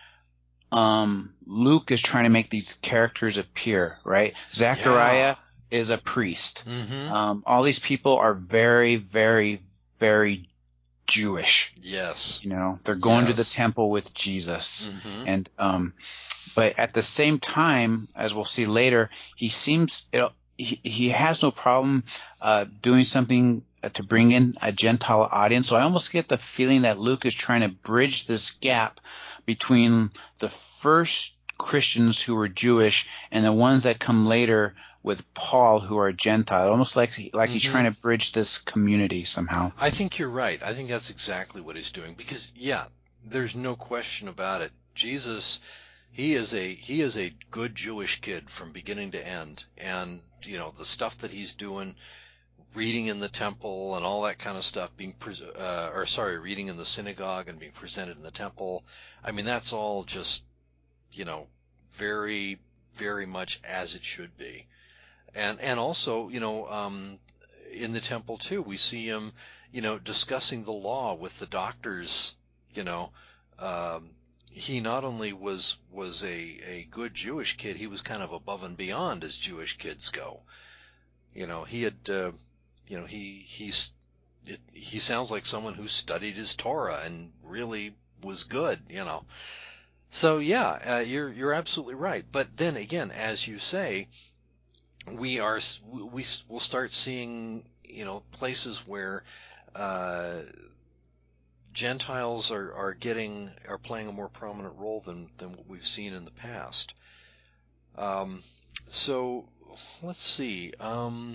um, Luke is trying to make these characters appear, right? Zechariah Yeah. is a priest. Mm-hmm. Um, all these people are very, very, very Jewish. Yes. You know, they're going yes. to the temple with Jesus. Mm-hmm. And, um, but at the same time, as we'll see later, he seems, you know, he, he has no problem, uh, doing something to bring in a Gentile audience. So I almost get the feeling that Luke is trying to bridge this gap between the first Christians who were Jewish and the ones that come later with Paul who are Gentile. Almost like like mm-hmm. he's trying to bridge this community somehow. I think you're right. I think that's exactly what he's doing because, yeah, there's no question about it. Jesus He is a he is a good Jewish kid from beginning to end, and you know the stuff that he's doing, reading in the temple and all that kind of stuff, being pre- uh, or sorry, reading in the synagogue and being presented in the temple. I mean, that's all just you know very very much as it should be, and and also you know um, in the temple too, we see him you know discussing the law with the doctors, you know. Um, he not only was was a, a good Jewish kid, he was kind of above and beyond as Jewish kids go. You know, he had, uh, you know, he he's it, he sounds like someone who studied his Torah and really was good. You know, so yeah, uh, you're you're absolutely right. But then again, as you say, we are we will start seeing you know places where. Uh, Gentiles are, are getting are playing a more prominent role than, than what we've seen in the past. Um, so let's see. Um,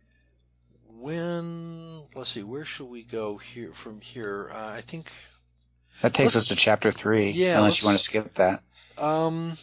when let's see, where shall we go here from here? Uh, I think that takes us to chapter three. Yeah, unless you want to skip that. Um,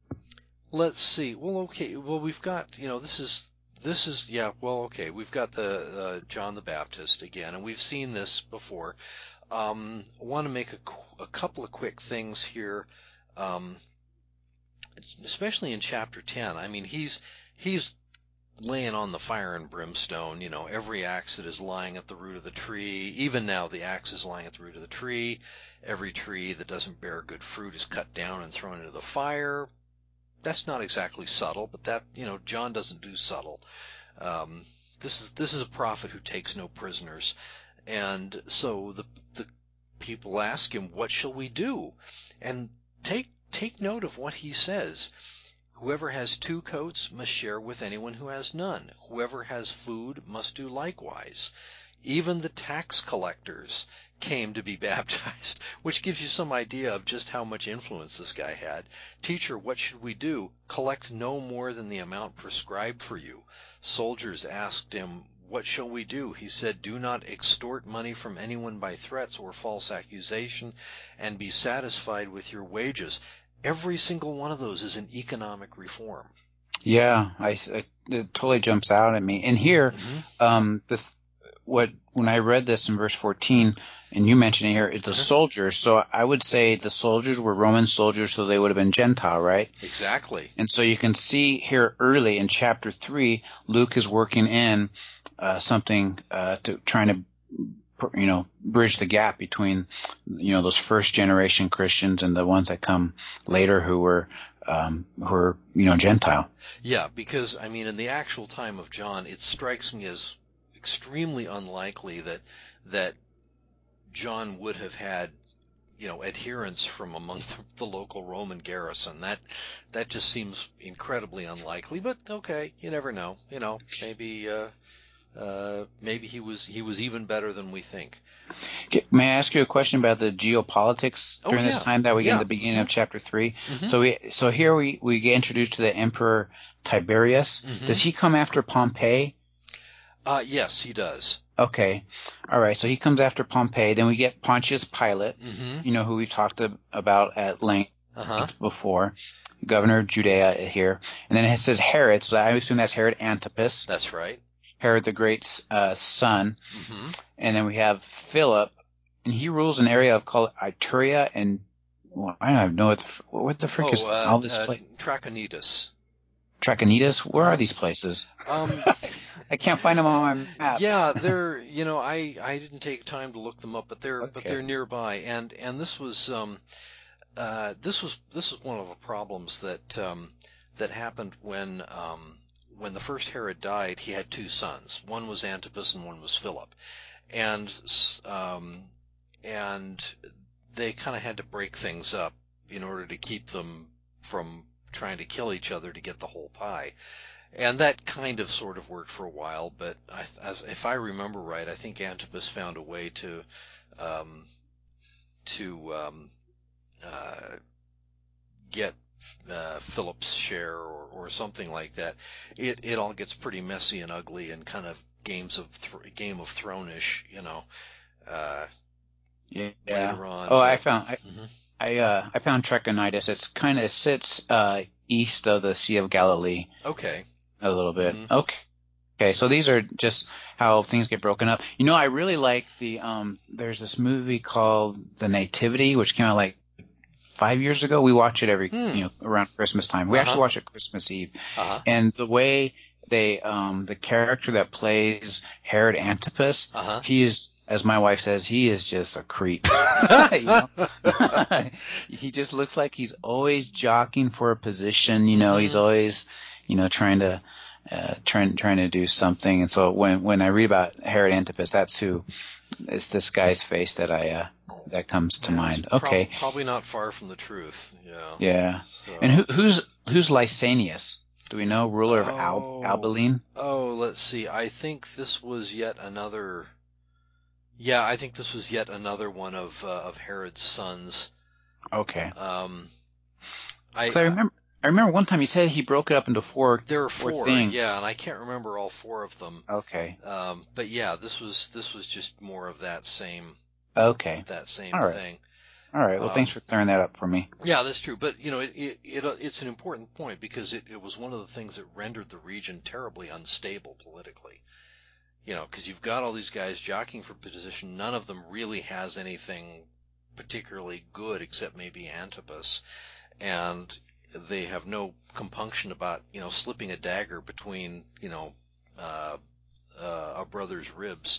let's see. Well, okay. Well, we've got you know this is this is yeah. Well, okay. We've got the uh, John the Baptist again, and we've seen this before. Um, I want to make a, a couple of quick things here, um, especially in chapter ten. I mean, he's he's laying on the fire and brimstone. You know, every axe that is lying at the root of the tree. Even now, the axe is lying at the root of the tree. Every tree that doesn't bear good fruit is cut down and thrown into the fire. That's not exactly subtle, but that you know, John doesn't do subtle. Um, this is this is a prophet who takes no prisoners. And so the the people ask him, "What shall we do?" And take take note of what he says. Whoever has two coats must share with anyone who has none. Whoever has food must do likewise. Even the tax collectors came to be baptized, which gives you some idea of just how much influence this guy had. "Teacher, what should we do?" "Collect no more than the amount prescribed for you." Soldiers asked him, "What shall we do?" He said, "Do not extort money from anyone by threats or false accusation, and be satisfied with your wages." Every single one of those is an economic reform. Yeah, I, I it totally jumps out at me. And here, Mm-hmm. um, the what when I read this in verse fourteen, and you mentioned it here, is the Uh-huh. soldiers. So I would say the soldiers were Roman soldiers, so they would have been Gentile, right? Exactly. And so you can see here early in chapter three, Luke is working in uh, something uh, to trying to, you know, bridge the gap between, you know, those first generation Christians and the ones that come later who were, um, who are, you know, Gentile. Yeah, because I mean, in the actual time of John, it strikes me as extremely unlikely that that John would have had, you know, adherents from among the, the local Roman garrison. That that just seems incredibly unlikely. But okay, you never know. You know, maybe uh, uh, maybe he was he was even better than we think. May I ask you a question about the geopolitics Oh, during yeah. this time that we get Yeah. in the beginning Mhm. of chapter three? Mhm. So we so here we, we get introduced to the Emperor Tiberius. Mhm. Does he come after Pompey? Uh, yes, he does. Okay. All right. So he comes after Pompey. Then we get Pontius Pilate, Mm-hmm. you know, who we've talked about at length Uh-huh. before, governor of Judea here. And then it says Herod. So I assume that's Herod Antipas, That's right. Herod the Great's uh, son. Mm-hmm. And then we have Philip, and he rules an area of called Iturea and well, I don't know what the, what the frick Oh, is uh, all this uh, place. Trachonitis. Trachonitis? Where Uh-huh. are these places? Um, I can't find them on my map. yeah, they're, you know, I, I didn't take time to look them up, but they're, but Okay. they're nearby. And, and this was, um, uh, this was, this was one of the problems that, um, that happened when, um, when the first Herod died. He had two sons. One was Antipas and one was Philip. And, um, and they kind of had to break things up in order to keep them from trying to kill each other to get the whole pie. And that kind of sort of worked for a while, but I, as, if I remember right, I think Antipas found a way to um, to um, uh, get uh, Philip's share or, or something like that. It it all gets pretty messy and ugly and kind of games of th- Game of Thrones-ish, you know. Uh, Yeah. later on. Oh, but, I found I, mm-hmm. I uh, I found Trachonitis. It's kind of it sits uh, east of the Sea of Galilee Okay. a little bit. Mm-hmm. Okay. Okay, so these are just how things get broken up. You know, I really like the um. There's this movie called The Nativity, which came out like five years ago. We watch it every Hmm. you know around Christmas time. We Uh-huh. actually watch it Christmas Eve, Uh-huh. and the way they um the character that plays Herod Antipas, Uh-huh. he is, as my wife says, he is just a creep. you know? He just looks like he's always jockeying for a position. You know, Mhm. he's always you know trying to. Uh, trying trying to do something, and so when when I read about Herod Antipas, that's who it's this guy's face that I uh, that comes to Yeah, mind. it's Okay, prob- probably not far from the truth. Yeah. yeah, So. and who, who's who's Lysanias? Do we know, ruler of Al- Oh. Albaline? Oh, let's see. I think this was yet another. Yeah, I think this was yet another one of uh, of Herod's sons. Okay, Um, I, because I remember I remember one time he said he broke it up into four there are four four, things. yeah, and I can't remember all four of them. Okay, Um, but yeah, this was this was just more of that same okay, that same all right, thing. all right. Well, Um, thanks for clearing that up for me. Yeah, that's true. But you know, it, it, it it's an important point because it, it was one of the things that rendered the region terribly unstable politically. You know, because you've got all these guys jockeying for position. None of them really has anything particularly good except maybe Antipas, and they have no compunction about you know slipping a dagger between you know uh, uh, a brother's ribs.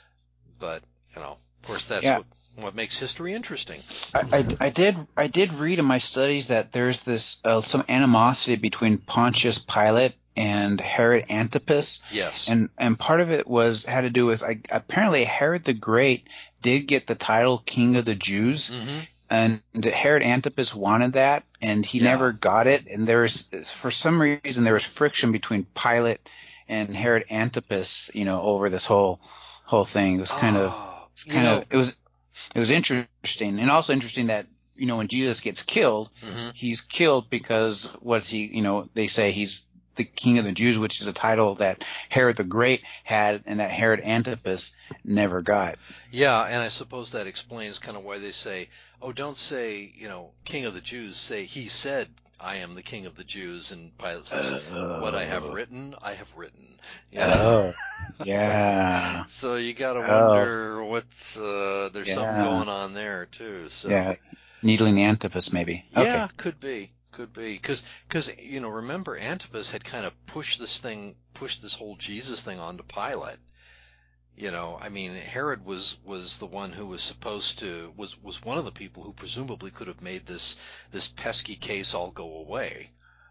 But you know, of course, that's Yeah. what what makes history interesting. I, I, I did I did read in my studies that there's this uh, some animosity between Pontius Pilate and Herod Antipas, Yes. and and part of it was had to do with I, apparently Herod the Great did get the title King of the Jews, Mm-hmm. and Herod Antipas wanted that, and he Yeah. never got it, and there was for some reason there was friction between Pilate and Herod Antipas, you know, over this whole whole thing. It was kind of Oh, it's you kind know, of it was. It was interesting, and also interesting that you know when Jesus gets killed, mhm. he's killed because what's he? You know, they say he's the King of the Jews, which is a title that Herod the Great had, and that Herod Antipas never got. Yeah, and I suppose that explains kind of why they say, oh, don't say, you know, King of the Jews. Say, he said, I am the King of the Jews. And Pilate says, Uh, what I have written, I have written. You know? Oh, yeah. So you got to Oh, wonder what's, uh, there's something yeah. going on there, too. So Yeah. Needling Antipas, maybe. Yeah, Okay. could be. Could be. Because, you know, remember, Antipas had kind of pushed this thing, pushed this whole Jesus thing onto Pilate. You know, I mean, Herod was, was the one who was supposed to, was, was one of the people who presumably could have made this, this pesky case all go away,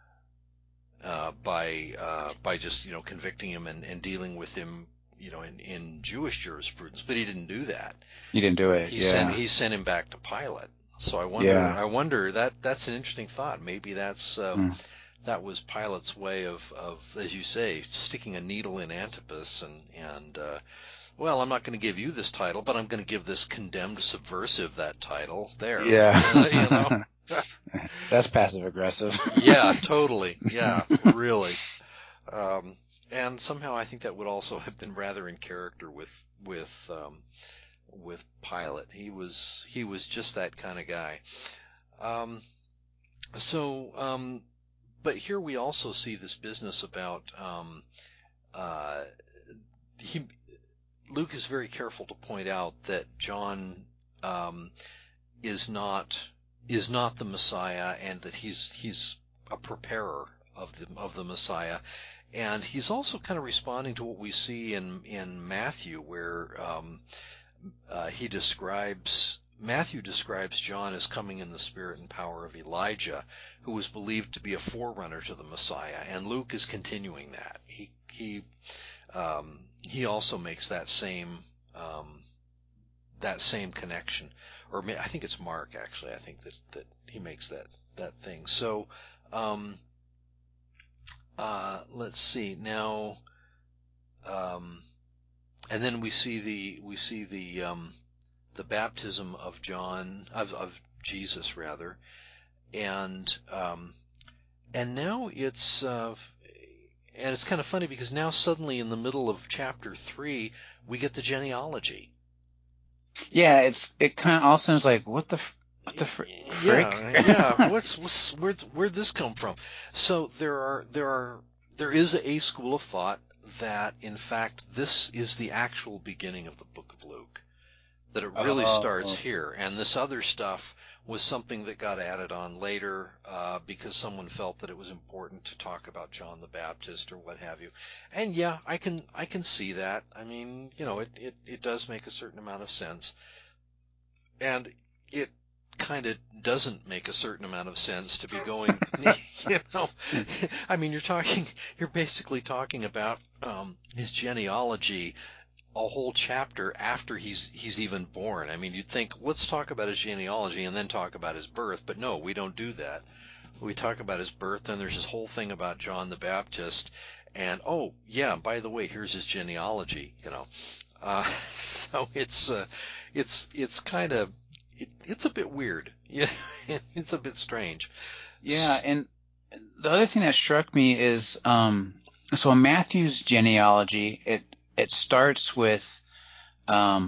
uh, by, uh, by just, you know, convicting him and, and dealing with him, you know, in, in Jewish jurisprudence, but he didn't do that. You didn't do it. He yeah. sent, he sent him back to Pilate. So I wonder, Yeah. I wonder that, that's an interesting thought. Maybe that's, um, Mm. that was Pilate's way of, of, as you say, sticking a needle in Antipas and, and, uh, well, I'm not going to give you this title, but I'm going to give this condemned subversive that title. There. Yeah. Uh, you know? That's passive aggressive. Yeah, totally. Yeah, really. Um, and somehow I think that would also have been rather in character with, with, um, with Pilate. He was, he was just that kind of guy. Um, so, um, but here we also see this business about, um, uh, he, Luke is very careful to point out that John um, is not is not the Messiah, and that he's he's a preparer of the of the Messiah, and he's also kind of responding to what we see in in Matthew, where um, uh, he describes Matthew describes John as coming in the spirit and power of Elijah, who was believed to be a forerunner to the Messiah, and Luke is continuing that. He he. Um, he also makes that same um, that same connection, or I think it's Mark actually. I think that, that he makes that that thing. So um, uh, let's see now, um, and then we see the we see the um, the baptism of John of, of Jesus rather, and um, and now it's. Uh, And it's kind of funny because now suddenly in the middle of chapter three, we get the genealogy. Yeah, it's it kind of all sounds like what the f- What the fr- Yeah, frick? yeah. What's what's where'd where'd this come from? So there are there are there is a school of thought that in fact this is the actual beginning of the book of Luke. That it really Oh. starts here, and this other stuff was something that got added on later uh, because someone felt that it was important to talk about John the Baptist or what have you. And yeah, I can I can see that. I mean, you know, it it, it does make a certain amount of sense, and it kind of doesn't make a certain amount of sense to be going, you know, I mean, you're talking, you're basically talking about um, his genealogy a whole chapter after he's he's even born. I mean, you'd think, let's talk about his genealogy and then talk about his birth, but no, we don't do that. We talk about his birth, then there's this whole thing about John the Baptist, and oh, yeah, by the way, here's his genealogy, you know. Uh, so it's uh, it's it's kind of it, it's a bit weird. Yeah, it's a bit strange. Yeah, and the other thing that struck me is, um, so in Matthew's genealogy, it it starts with um,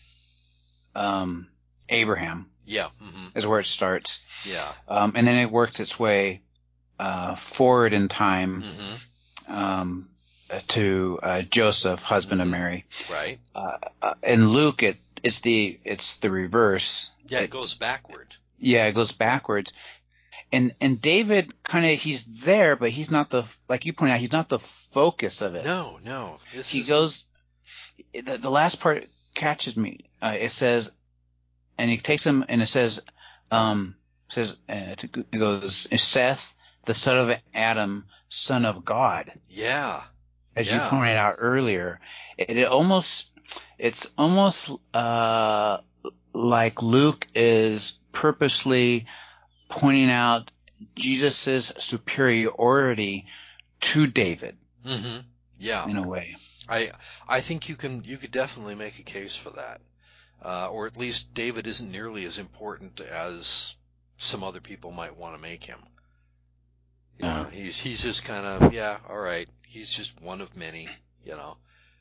um, Abraham. Yeah. Mm-hmm. Is where it starts. Yeah. Um, and then it works its way uh, forward in time Mm-hmm. um, to uh, Joseph, husband mm-hmm. of Mary. Right. Uh, uh, in Luke, it it's the it's the reverse. Yeah, it, it goes backward. Yeah, it goes backwards. And and David kind of he's there, but he's not the like you pointed out. He's not the focus of it. No, no. This he is goes. The, the last part catches me. Uh, it says, and he takes him, and it says, um, it says uh, it goes Seth, the son of Adam, son of God. Yeah. As yeah. you pointed out earlier, it, it almost it's almost uh like Luke is purposely pointing out Jesus' superiority to David. Mm-hmm. Yeah. In a way. I I think you can you could definitely make a case for that. Uh, or at least David isn't nearly as important as some other people might want to make him. You know, Uh, he's he's just kind of, yeah, all right. He's just one of many, you know.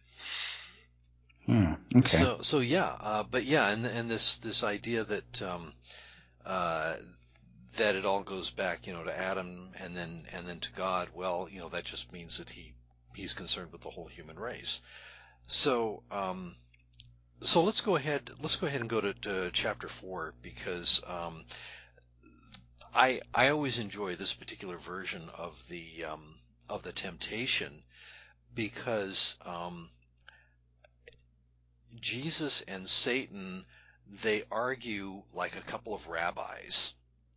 Hmm, okay. So so yeah, uh, but yeah, and and this this idea that um, uh, that it all goes back, you know, to Adam and then and then to God. Well, you know, that just means that he he's concerned with the whole human race. So um, so let's go ahead let's go ahead and go to, to chapter four, because um, I I always enjoy this particular version of the um, of the temptation, because um, Jesus and Satan, they argue like a couple of rabbis.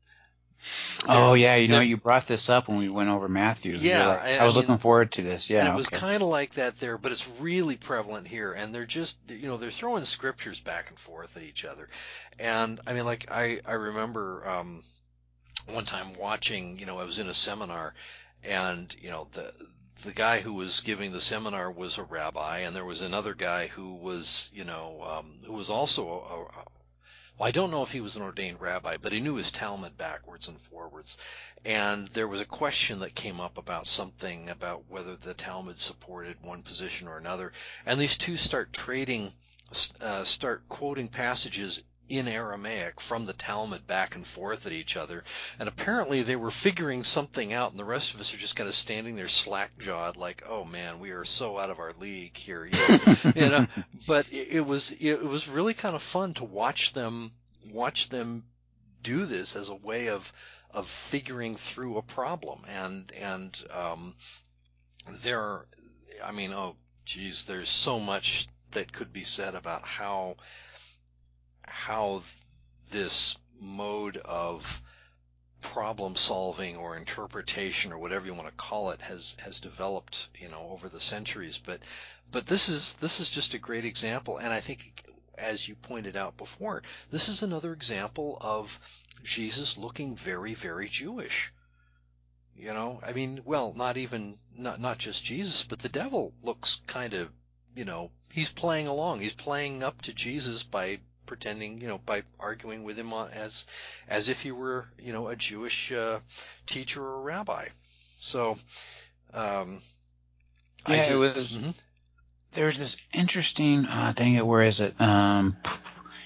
Oh They're, yeah, you know they're- you brought this up when we went over Matthew. You're Yeah, like, I- I was I mean- looking forward to this. Yeah, and it was okay. kind of like that there, but it's really prevalent here. And they're just, you know, they're throwing scriptures back and forth at each other. And I mean, like I, I remember um, one time watching, you know, I was in a seminar, and you know, the the guy who was giving the seminar was a rabbi, and there was another guy who was, you know, um, who was also a, a well, I don't know if he was an ordained rabbi, but he knew his Talmud backwards and forwards. And there was a question that came up about something about whether the Talmud supported one position or another. And these two start trading, uh, start quoting passages in Aramaic from the Talmud back and forth at each other. And apparently they were figuring something out, and the rest of us are just kind of standing there slack-jawed like, oh man, we are so out of our league here. You know? you know? But it, it was it was really kind of fun to watch them watch them do this as a way of of figuring through a problem. And and um, there, I mean, oh geez, there's so much that could be said about how how this mode of problem solving or interpretation or whatever you want to call it has has developed, you know, over the centuries. But but this is this is just a great example, and I think, as you pointed out before, this is another example of Jesus looking very, very Jewish. You know, I mean, well, not even not not just Jesus, but the devil looks kind of, you know, he's playing along. He's playing up to Jesus by pretending, you know, by arguing with him on, as as if he were, you know, a Jewish uh, teacher or rabbi. So, um, yeah, I just, it was. mm-hmm. There's this interesting. Uh, dang it, where is it? Um,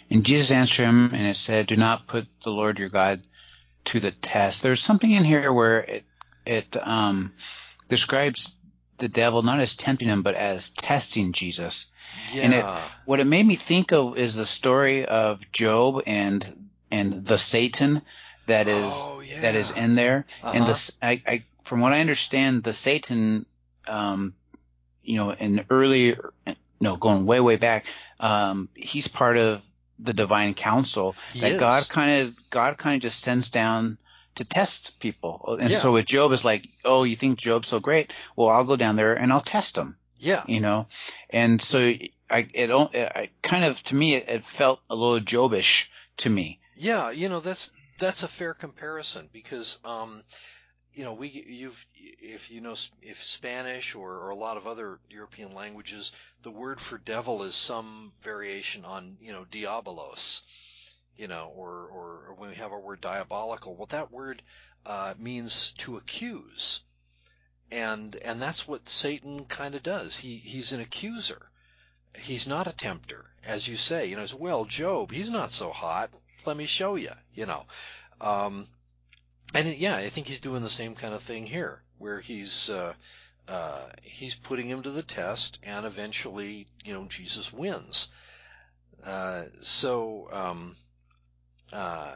And Jesus answered him, and it said, "Do not put the Lord your God to the test." There's something in here where it it um, describes the devil not as tempting him, but as testing Jesus. Yeah. And it, what it made me think of is the story of Job and and the Satan that is oh, yeah. that is in there. Uh-huh. And the I, I from what I understand, the Satan, um, you know, in early, no, going way way back, um, he's part of the divine council he that is. God kind of God kind of just sends down to test people. And yeah. so with Job, it's like, oh, you think Job's so great? Well, I'll go down there and I'll test him. Yeah. You know, and so I it don't I kind of to me it, it felt a little Jobish to me. Yeah, you know that's that's a fair comparison because um, you know we you've if you know if Spanish or, or a lot of other European languages, the word for devil is some variation on you know diabolos, you know, or or, or when we have our word diabolical, well that word uh, means to accuse. And and that's what Satan kind of does. He he's an accuser. He's not a tempter, as you say. You know, as well, Job, he's not so hot. Let me show you. You know, um, and it, yeah, I think he's doing the same kind of thing here, where he's uh, uh, he's putting him to the test, and eventually, you know, Jesus wins. Uh, so. Um, uh,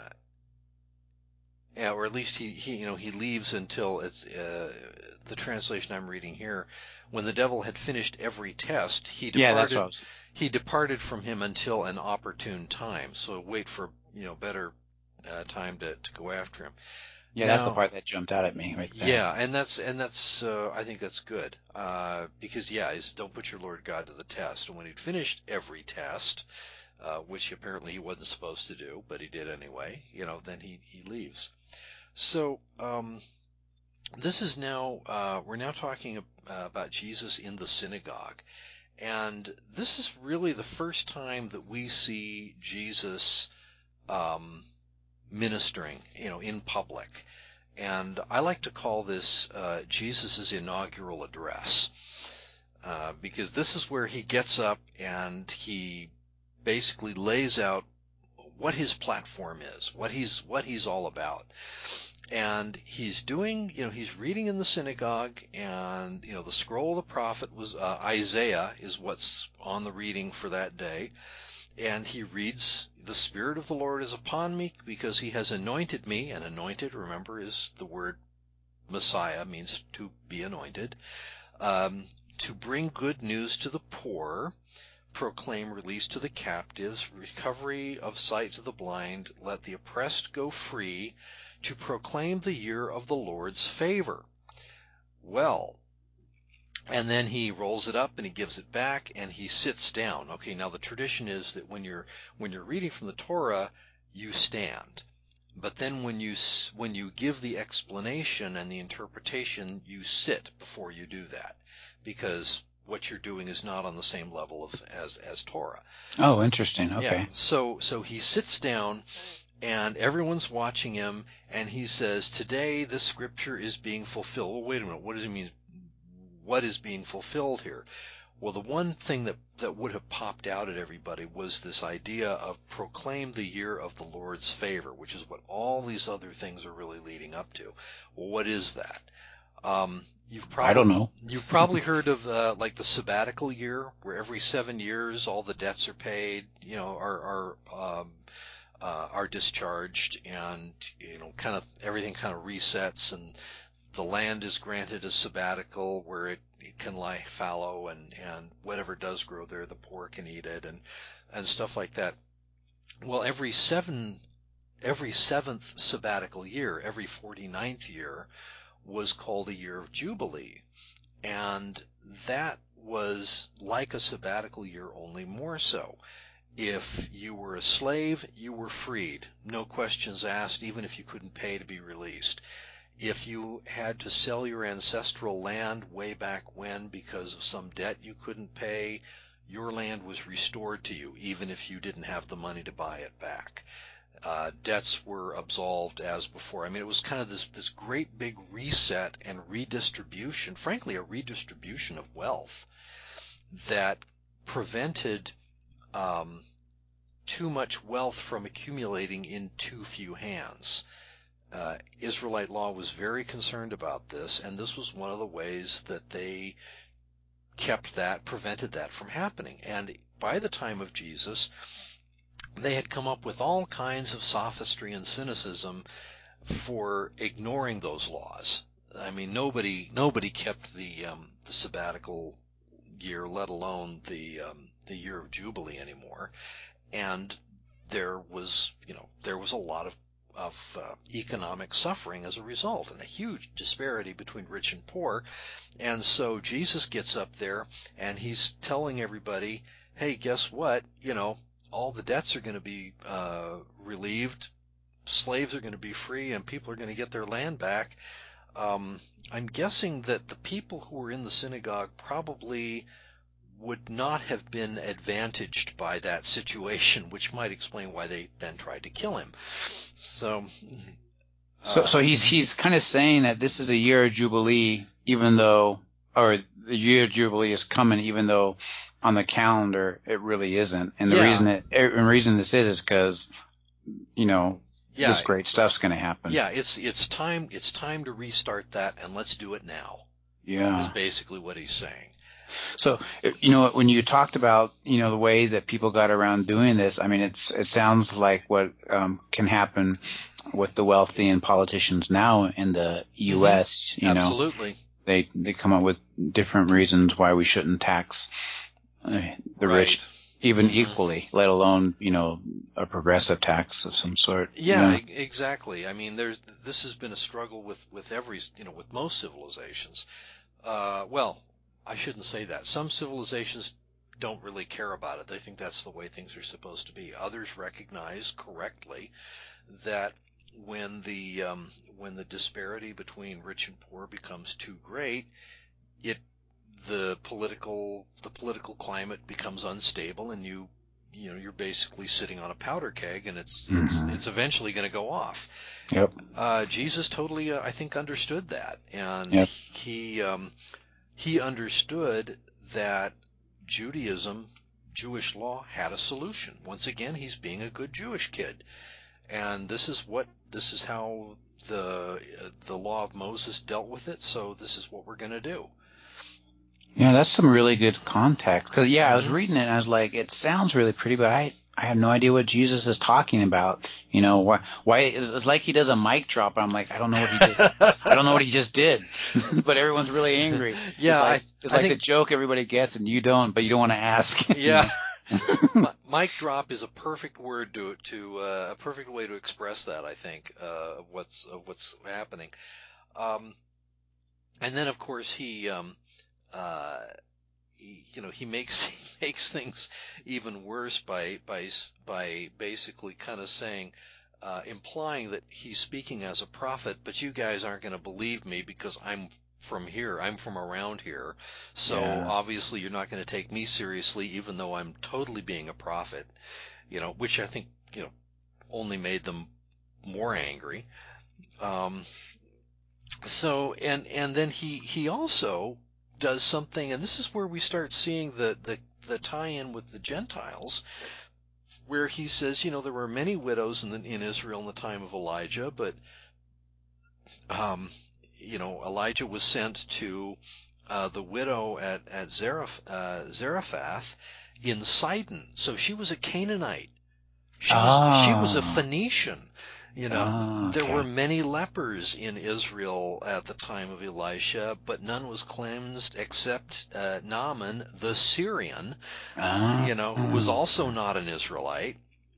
Yeah, or at least he, he you know he leaves until it's uh, the translation I'm reading here. When the devil had finished every test, he departed. Yeah, that's what I was. He departed from him until an opportune time. So wait for you know better uh, time to, to go after him. Yeah, now, that's the part that jumped out at me right there. Yeah, and that's and that's uh, I think that's good uh, because yeah, is don't put your Lord God to the test. And when he'd finished every test, uh, which apparently he wasn't supposed to do, but he did anyway, you know, then he he leaves. So um, this is now uh, we're now talking uh, about Jesus in the synagogue, and this is really the first time that we see Jesus um, ministering, you know, in public. And I like to call this uh, Jesus' inaugural address uh, because this is where he gets up and he basically lays out what his platform is, what he's what he's all about. And he's doing, you know, he's reading in the synagogue, and, you know, the scroll of the prophet was, uh, Isaiah is what's on the reading for that day. And he reads, "The Spirit of the Lord is upon me because he has anointed me," and anointed, remember, is the word Messiah, means to be anointed, um, "to bring good news to the poor, proclaim release to the captives, recovery of sight to the blind, let the oppressed go free, to proclaim the year of the Lord's favor." Well, and then he rolls it up and he gives it back and he sits down. Okay, now the tradition is that when you're when you're reading from the Torah, you stand. But then when you when you give the explanation and the interpretation, you sit before you do that, because what you're doing is not on the same level of as as Torah. Oh, interesting. Okay. Yeah. So so he sits down, and everyone's watching him, and he says, "Today this scripture is being fulfilled." Well, wait a minute. What does he mean? What is being fulfilled here? Well, the one thing that that would have popped out at everybody was this idea of proclaim the year of the Lord's favor, which is what all these other things are really leading up to. Well, what is that? Um, you've probably, I don't know. You've probably heard of uh, like the sabbatical year, where every seven years all the debts are paid, you know, are are um, uh, are discharged, and you know, kind of everything kind of resets, and the land is granted a sabbatical where it, it can lie fallow, and and whatever does grow there, the poor can eat it, and and stuff like that. Well, every seven every seventh sabbatical year, every forty-ninth year, was called a year of Jubilee. And that was like a sabbatical year, only more so. If you were a slave, you were freed. No questions asked, even if you couldn't pay to be released. If you had to sell your ancestral land way back when because of some debt you couldn't pay, your land was restored to you, even if you didn't have the money to buy it back. Uh, debts were absolved as before. I mean, it was kind of this, this great big reset and redistribution, frankly, a redistribution of wealth that prevented um, too much wealth from accumulating in too few hands. Uh, Israelite law was very concerned about this, and this was one of the ways that they kept that, prevented that from happening. And by the time of Jesus, they had come up with all kinds of sophistry and cynicism for ignoring those laws. I mean, nobody nobody kept the um, the sabbatical year, let alone the um, the year of Jubilee anymore. And there was, you know, there was a lot of of uh, economic suffering as a result, and a huge disparity between rich and poor. And so Jesus gets up there and he's telling everybody, hey, guess what? You know, all the debts are going to be uh, relieved, slaves are going to be free, and people are going to get their land back. Um, I'm guessing that the people who were in the synagogue probably would not have been advantaged by that situation, which might explain why they then tried to kill him. So, uh, So, so he's he's kind of saying that this is a year of Jubilee, even though, or the year of Jubilee is coming, even though on the calendar it really isn't. And the Yeah. reason it, and the reason this is, is because, you know, yeah, this great stuff's going to happen. yeah, it's it's time it's time to restart that, and let's do it now. Yeah. Is basically what he's saying. So, you know, when you talked about, you know, the ways that people got around doing this, I mean, it's it sounds like what um, can happen with the wealthy and politicians now in the U S. Mm-hmm. You know, Absolutely. they they come up with different reasons why we shouldn't tax uh, the Right. rich even Mm-hmm. equally, let alone, you know, a progressive tax of some sort. Yeah, Yeah. e- exactly. I mean, there's this has been a struggle with with every, you know, with most civilizations. Uh, well, I shouldn't say that. Some civilizations don't really care about it. They think that's the way things are supposed to be. Others recognize correctly that when the um, when the disparity between rich and poor becomes too great, it the political the political climate becomes unstable, and you you know you're basically sitting on a powder keg, and it's Mhm. it's it's eventually going to go off. Yep. Uh, Jesus totally, uh, I think, understood that, and Yep. he um, he understood that Judaism, Jewish law, had a solution. Once again, he's being a good Jewish kid, and this is what this is how the uh, the law of Moses dealt with it. So this is what we're going to do. Yeah, that's some really good context. Because, yeah, I was Mhm. reading it and I was like, it sounds really pretty, but I, I have no idea what Jesus is talking about. You know, why, why it's, it's like he does a mic drop. And I'm like, I don't know what he just, I don't know what he just did. But everyone's really angry. Yeah, it's like, I- it's I like think- the joke everybody gets and you don't, but you don't want to ask. you Yeah. know? Mi- Mic drop is a perfect word to to uh, a perfect way to express that. I think uh, of what's of what's happening, um, and then of course he, um, uh, he, you know, he makes he makes things even worse by by s- by basically kind of saying, uh, implying that he's speaking as a prophet, but you guys aren't going to believe me because I'm from here, I'm from around here, so Yeah. obviously you're not going to take me seriously, even though I'm totally being a prophet. You know, which I think, you know, only made them more angry. Um, so, and, and then he, he also does something, and this is where we start seeing the, the, the tie-in with the Gentiles, where he says, you know, there were many widows in, the, in Israel in the time of Elijah, but, um, you know, Elijah was sent to uh, the widow at, at Zareph, uh, Zarephath in Sidon. So she was a Canaanite. She was she was a Ah. Phoenician. You know, Ah, there okay. were many lepers in Israel at the time of Elisha, but none was cleansed except uh, Naaman the Syrian, Ah. you know, who was also not an Israelite.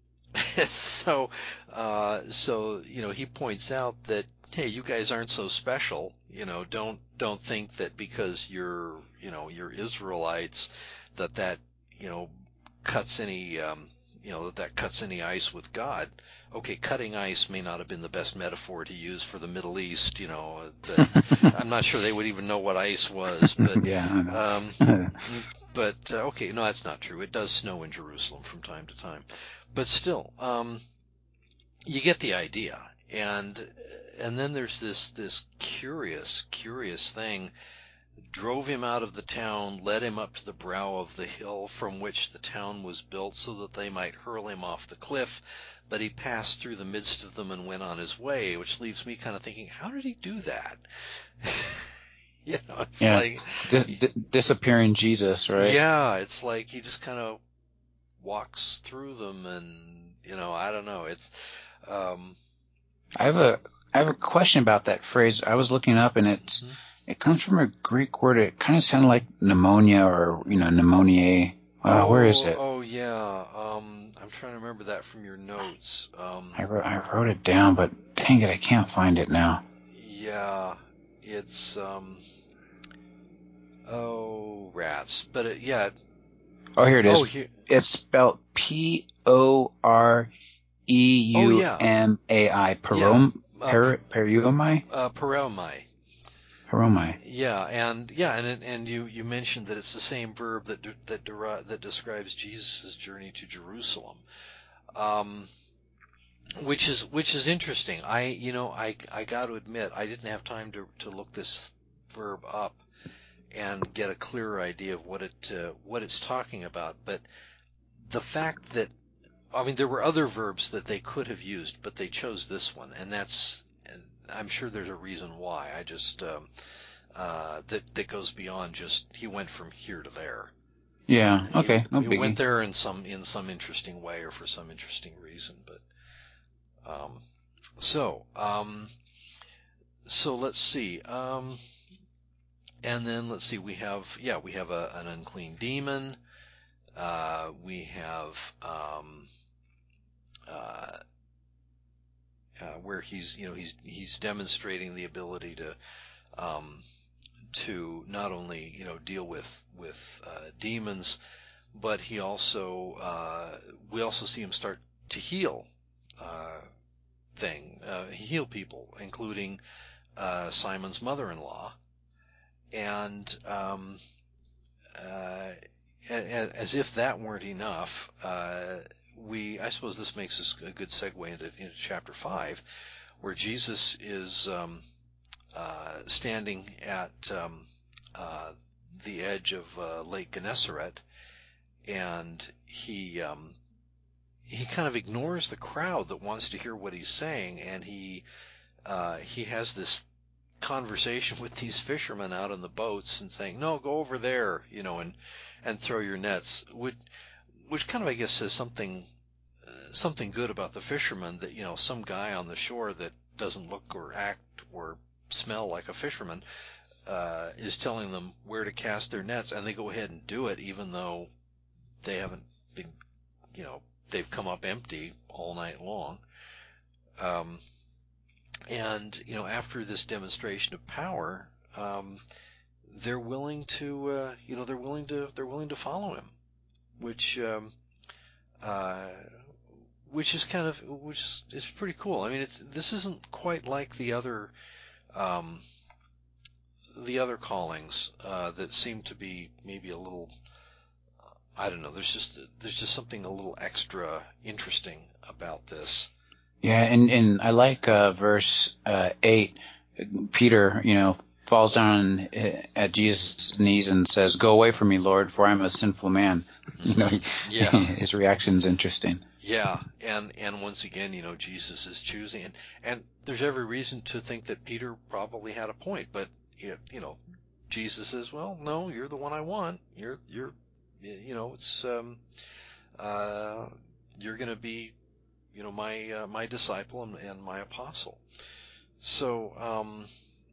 so, uh, so you know, he points out that, hey, you guys aren't so special. You know, don't don't think that because you're you know you're Israelites that that you know cuts any um, you know that that cuts any ice with God. Okay, cutting ice may not have been the best metaphor to use for the Middle East. You know, that, I'm not sure they would even know what ice was, but Yeah, I know. um, but uh, okay, no, that's not true. It does snow in Jerusalem from time to time, but still, um, you get the idea. And and then there's this this curious curious thing drove him out of the town, led him up to the brow of the hill from which the town was built so that they might hurl him off the cliff. But he passed through the midst of them and went on his way, which leaves me kind of thinking, how did he do that? you know, it's yeah. like... D- d- disappearing Jesus, right? Yeah, it's like he just kind of walks through them and, you know, I don't know. It's... Um, I have a I have a question about that phrase. I was looking up, and it's mm-hmm. it comes from a Greek word. It kind of sounded like pneumonia or you know pneumoniae. Uh, oh, where is it? Oh yeah, um, I'm trying to remember that from your notes. Um, I wrote I wrote it down, but dang it, I can't find it now. Yeah, it's um. Oh rats, but it, yeah. Oh, here it is. Oh, here. It's spelled P O R E U M A I. Parom. Per, Perumai? Uh, Perumai. Perumai. Yeah, and yeah, and and you, you mentioned that it's the same verb that de, that de, that describes Jesus' journey to Jerusalem, um, which is which is interesting. I you know I I got to admit I didn't have time to to look this verb up and get a clearer idea of what it uh, what it's talking about, but the fact that I mean there were other verbs that they could have used, but they chose this one, and that's. I'm sure there's a reason why. I just um, uh, that that goes beyond just he went from here to there. Yeah. Okay. He, no he biggie. went there in some in some interesting way or for some interesting reason. But um, so um, so let's see. Um, and then let's see. We have yeah we have a, an unclean demon. Uh, we have um, uh, Uh, where he's, you know, he's he's demonstrating the ability to um, to not only, you know, deal with with uh, demons, but he also uh, we also see him start to heal uh, thing, uh, heal people, including uh, Simon's mother-in-law, and um, uh, as if that weren't enough. Uh, We, I suppose this makes us a good segue into, into chapter five, where Jesus is um, uh, standing at um, uh, the edge of uh, Lake Gennesaret, and he um, he kind of ignores the crowd that wants to hear what he's saying, and he uh, he has this conversation with these fishermen out in the boats and saying, "No, go over there, you know, and and throw your nets," which which kind of I guess says something. Something good about the fisherman, that, you know, some guy on the shore that doesn't look or act or smell like a fisherman uh, is telling them where to cast their nets, and they go ahead and do it, even though they haven't been, you know, they've come up empty all night long. Um, and you know, after this demonstration of power, um, they're willing to, uh, you know, they're willing to, they're willing to follow him, which. Um, uh, Which is kind of, which is, is pretty cool. I mean, it's this isn't quite like the other, um, the other callings uh, that seem to be maybe a little, I don't know. There's just there's just something a little extra interesting about this. Yeah, and and I like uh, verse uh, eight. Peter, you know, falls down at Jesus' knees and says, "Go away from me, Lord, for I'm a sinful man." Mm-hmm. You know, he, yeah. his reaction's interesting. Yeah, and and once again, you know, Jesus is choosing, and, and there's every reason to think that Peter probably had a point, but you know, Jesus says, "Well, no, you're the one I want. You're you're, you know, it's um, uh, you're going to be, you know, my uh, my disciple and, and my apostle." So um,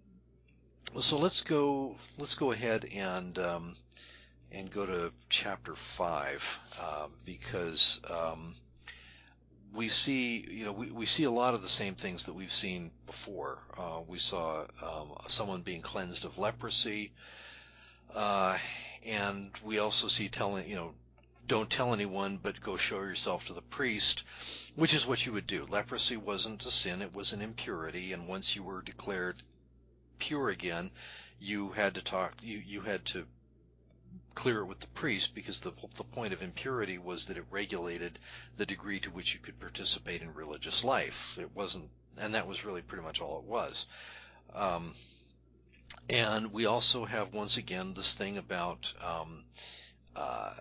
so let's go let's go ahead and um, and go to chapter five uh, because. Um, We see, you know, we, we see a lot of the same things that we've seen before. Uh, we saw um, someone being cleansed of leprosy, uh, and we also see telling, you know, don't tell anyone, but go show yourself to the priest, which is what you would do. Leprosy wasn't a sin; it was an impurity, and once you were declared pure again, you had to talk. You you had to clear it with the priest, because the the point of impurity was that it regulated the degree to which you could participate in religious life. It wasn't, and that was really pretty much all it was. Um, And we also have, once again, this thing about um, uh,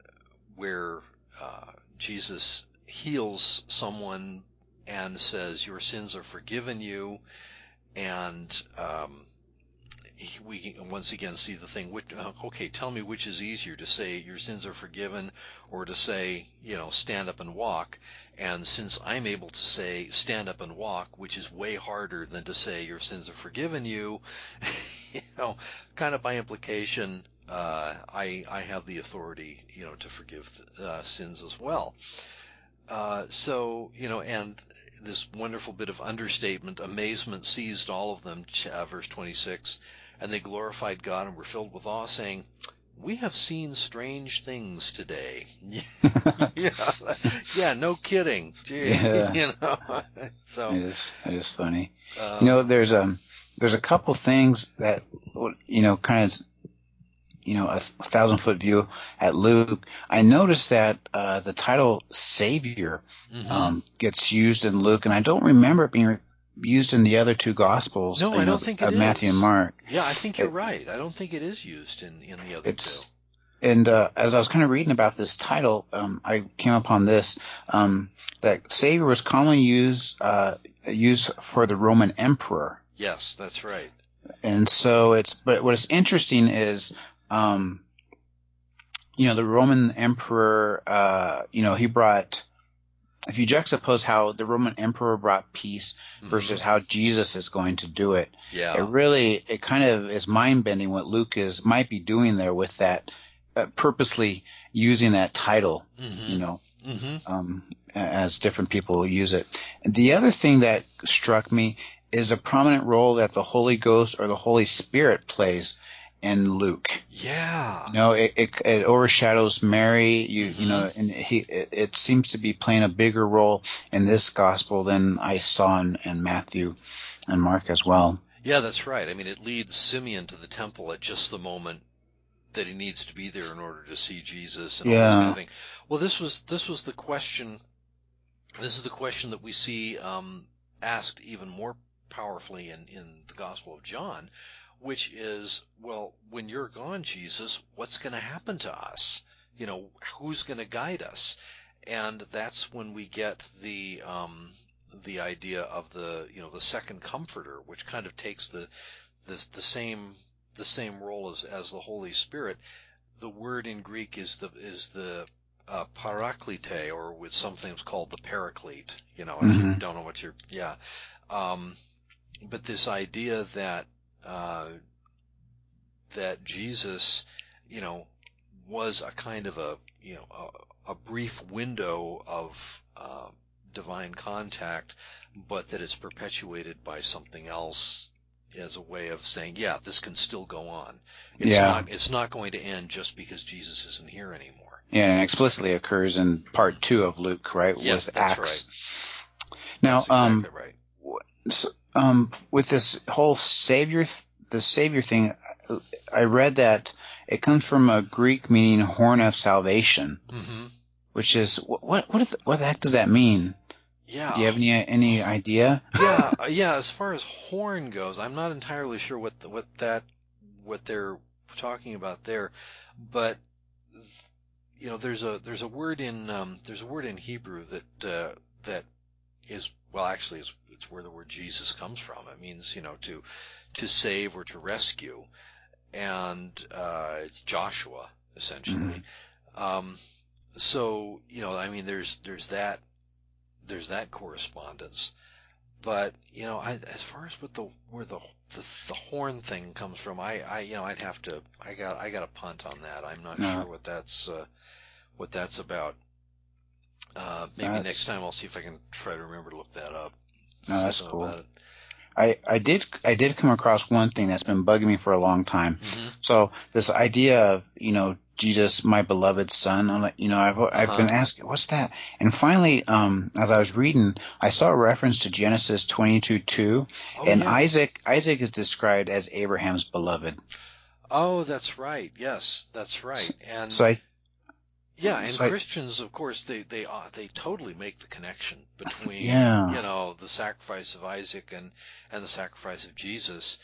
where uh, Jesus heals someone and says, your sins are forgiven you. And um, we can once again see the thing, which, okay, tell me which is easier, to say your sins are forgiven or to say, you know, stand up and walk. And since I'm able to say stand up and walk, which is way harder than to say your sins are forgiven you, you know, kind of by implication, uh, I, I have the authority, you know, to forgive uh, sins as well. Uh, so, you know, and this wonderful bit of understatement, amazement seized all of them, uh, verse twenty-six, and they glorified God and were filled with awe, saying, we have seen strange things today. yeah, yeah, no kidding. Gee, Yeah. you know, so It is, it is funny. um, You know, there's a, there's a couple things that, you know, kind of, you know, a thousand foot view at Luke. I noticed that uh, the title Savior mm-hmm. um, gets used in Luke, and I don't remember it being used in the other two Gospels. No, you I know, don't think it uh, Matthew is. and Mark. Yeah, I think you're It, right. I don't think it is used in, in the other it's, two. And uh, as I was kind of reading about this title, um, I came upon this, um, that Savior was commonly used uh, used for the Roman emperor. Yes, that's right. And so it's, but what's interesting is, um, you know, the Roman emperor, uh, you know, he brought, if you juxtapose how the Roman emperor brought peace versus mm-hmm. how Jesus is going to do it, yeah. it really, it kind of is mind-bending what Luke is, might be doing there with that, uh, purposely using that title, mm-hmm. you know, mm-hmm. um, as different people use it. And the other thing that struck me is a prominent role that the Holy Ghost or the Holy Spirit plays in Luke. Yeah. You know, it, it, it overshadows Mary. You mm-hmm. you know, and he it, it seems to be playing a bigger role in this gospel than I saw in, in Matthew and Mark as well. Yeah, that's right. I mean, it leads Simeon to the temple at just the moment that he needs to be there in order to see Jesus and all Yeah. this kind of thing. Well, this was this was the question. This is the question that we see um, asked even more powerfully in, in the Gospel of John, which is, well, when you're gone, Jesus, what's going to happen to us? You know, who's going to guide us? And that's when we get the um, the idea of the you know the second Comforter, which kind of takes the the, the same the same role as as the Holy Spirit. The word in Greek is the is the uh, paraklete, or with sometimes called the paraclete. You know, if Mm-hmm. you don't know what you're, yeah. Um, but this idea that uh, that Jesus, you know, was a kind of a you know a, a brief window of uh, divine contact, but that it's perpetuated by something else as a way of saying, yeah, this can still go on. It's Yeah. not it's not going to end just because Jesus isn't here anymore. Yeah, and it explicitly occurs in part two of Luke, right? Yes, with that's Acts. right. Now, that's exactly um, right. So, um, with this whole Savior, the Savior thing, I read that it comes from a Greek meaning horn of salvation, mm-hmm. which is what what what, is, what the heck does that mean? Yeah. Do you have any any idea? yeah, yeah. As far as horn goes, I'm not entirely sure what the, what that what they're talking about there, but you know, there's a there's a word in um, there's a word in Hebrew that uh, that is well, actually, it's, it's where the word Jesus comes from. It means you know to to save or to rescue, and uh, it's Joshua essentially. Mm-hmm. Um, so you know, I mean, there's there's that there's that correspondence. But you know, I, as far as what the where the, the the horn thing comes from, I, I you know I'd have to I got I got a punt on that. I'm not No. sure what that's uh, what that's about. Uh, maybe That's, next time I'll see if I can try to remember to look that up. no, that's Something cool. about it. I, I did I did come across one thing that's been bugging me for a long time. Mm-hmm. So this idea of you know Jesus, my beloved son, I'm like, you know I've I've Uh-huh. been asking what's that, and finally, um, as I was reading, I saw a reference to Genesis twenty-two two, Oh, and yeah. Isaac Isaac is described as Abraham's beloved. Oh, that's right. Yes, that's right. So, And so I yeah, and so I, Christians, of course, they they uh, they totally make the connection between yeah. you know the sacrifice of Isaac and and the sacrifice of Jesus.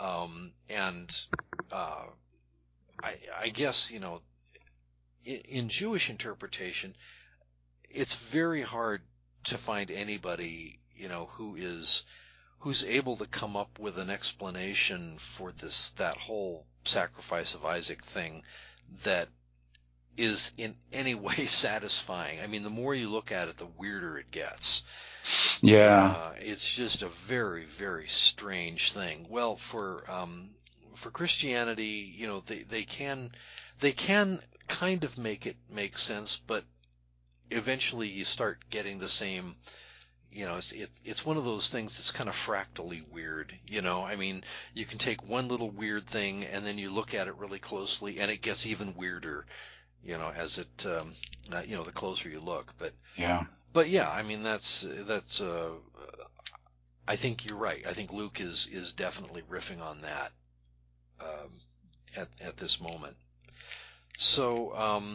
Um, and uh, I, I guess, you know, in, in Jewish interpretation, it's very hard to find anybody, you know, who is who's able to come up with an explanation for this that whole sacrifice of Isaac thing that is in any way satisfying. I mean, the more you look at it, the weirder it gets. Yeah. Uh, it's just a very, very strange thing. Well, for um, for Christianity, you know, they, they can they can kind of make it make sense, but eventually you start getting the same. You know, it's it, it's one of those things that's kind of fractally weird. You know, I mean, you can take one little weird thing and then you look at it really closely, and it gets even weirder. You know, as it um, uh, you know, the closer you look. But Yeah. But yeah, I mean, that's that's. Uh, I think you're right. I think Luke is is definitely riffing on that um, at at this moment. So um,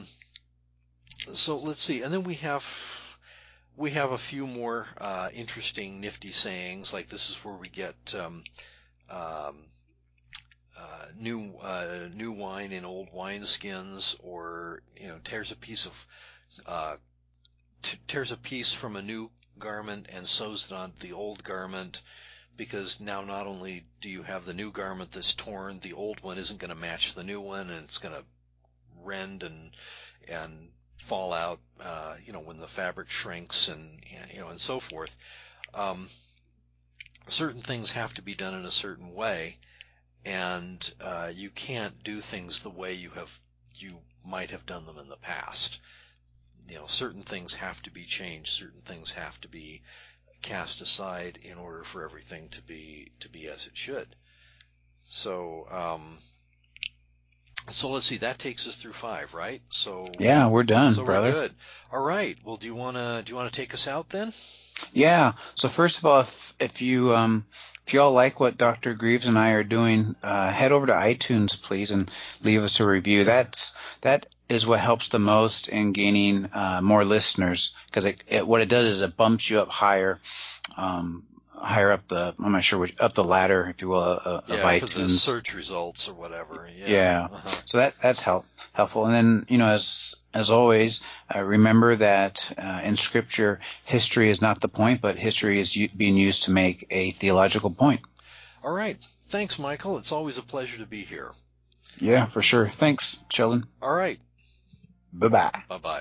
so let's see, and then we have we have a few more uh, interesting, nifty sayings. Like this is where we get um, um, uh, new uh, new wine in old wineskins, or you know, tears a piece of uh, t- tears a piece from a new garment and sews it onto the old garment, because now not only do you have the new garment that's torn, the old one isn't going to match the new one, and it's going to rend and and fall out, uh, you know, when the fabric shrinks, and, and you know, and so forth. Um, certain things have to be done in a certain way, and uh, you can't do things the way you have you might have done them in the past. You know, certain things have to be changed. Certain things have to be cast aside in order for everything to be to be as it should. So, um, so let's see. That takes us through five, right? So Yeah, we're done, so brother. we're good. All right. Well, do you wanna do you wanna take us out then? Yeah. So first of all, if if you um if you all like what Doctor Greaves and I are doing, uh, head over to iTunes, please, and leave us a review. That's that is what helps the most in gaining uh, more listeners, because it, it what it does is it bumps you up higher, um, higher up the I'm not sure which up the ladder, if you will, uh, Yeah, of for iTunes. the search results or whatever. Yeah. Yeah. Uh-huh. So that that's help, helpful. And then, you know, as as always, uh, remember that uh, in Scripture, history is not the point, but history is u- being used to make a theological point. All right. Thanks, Michael. It's always a pleasure to be here. Yeah, for sure. Thanks, Sheldon. All right. Bye-bye. Bye-bye.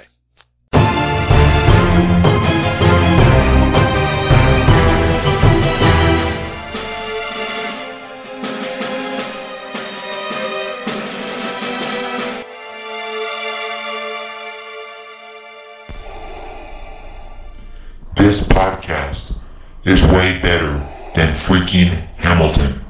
This podcast is way better than freaking Hamilton.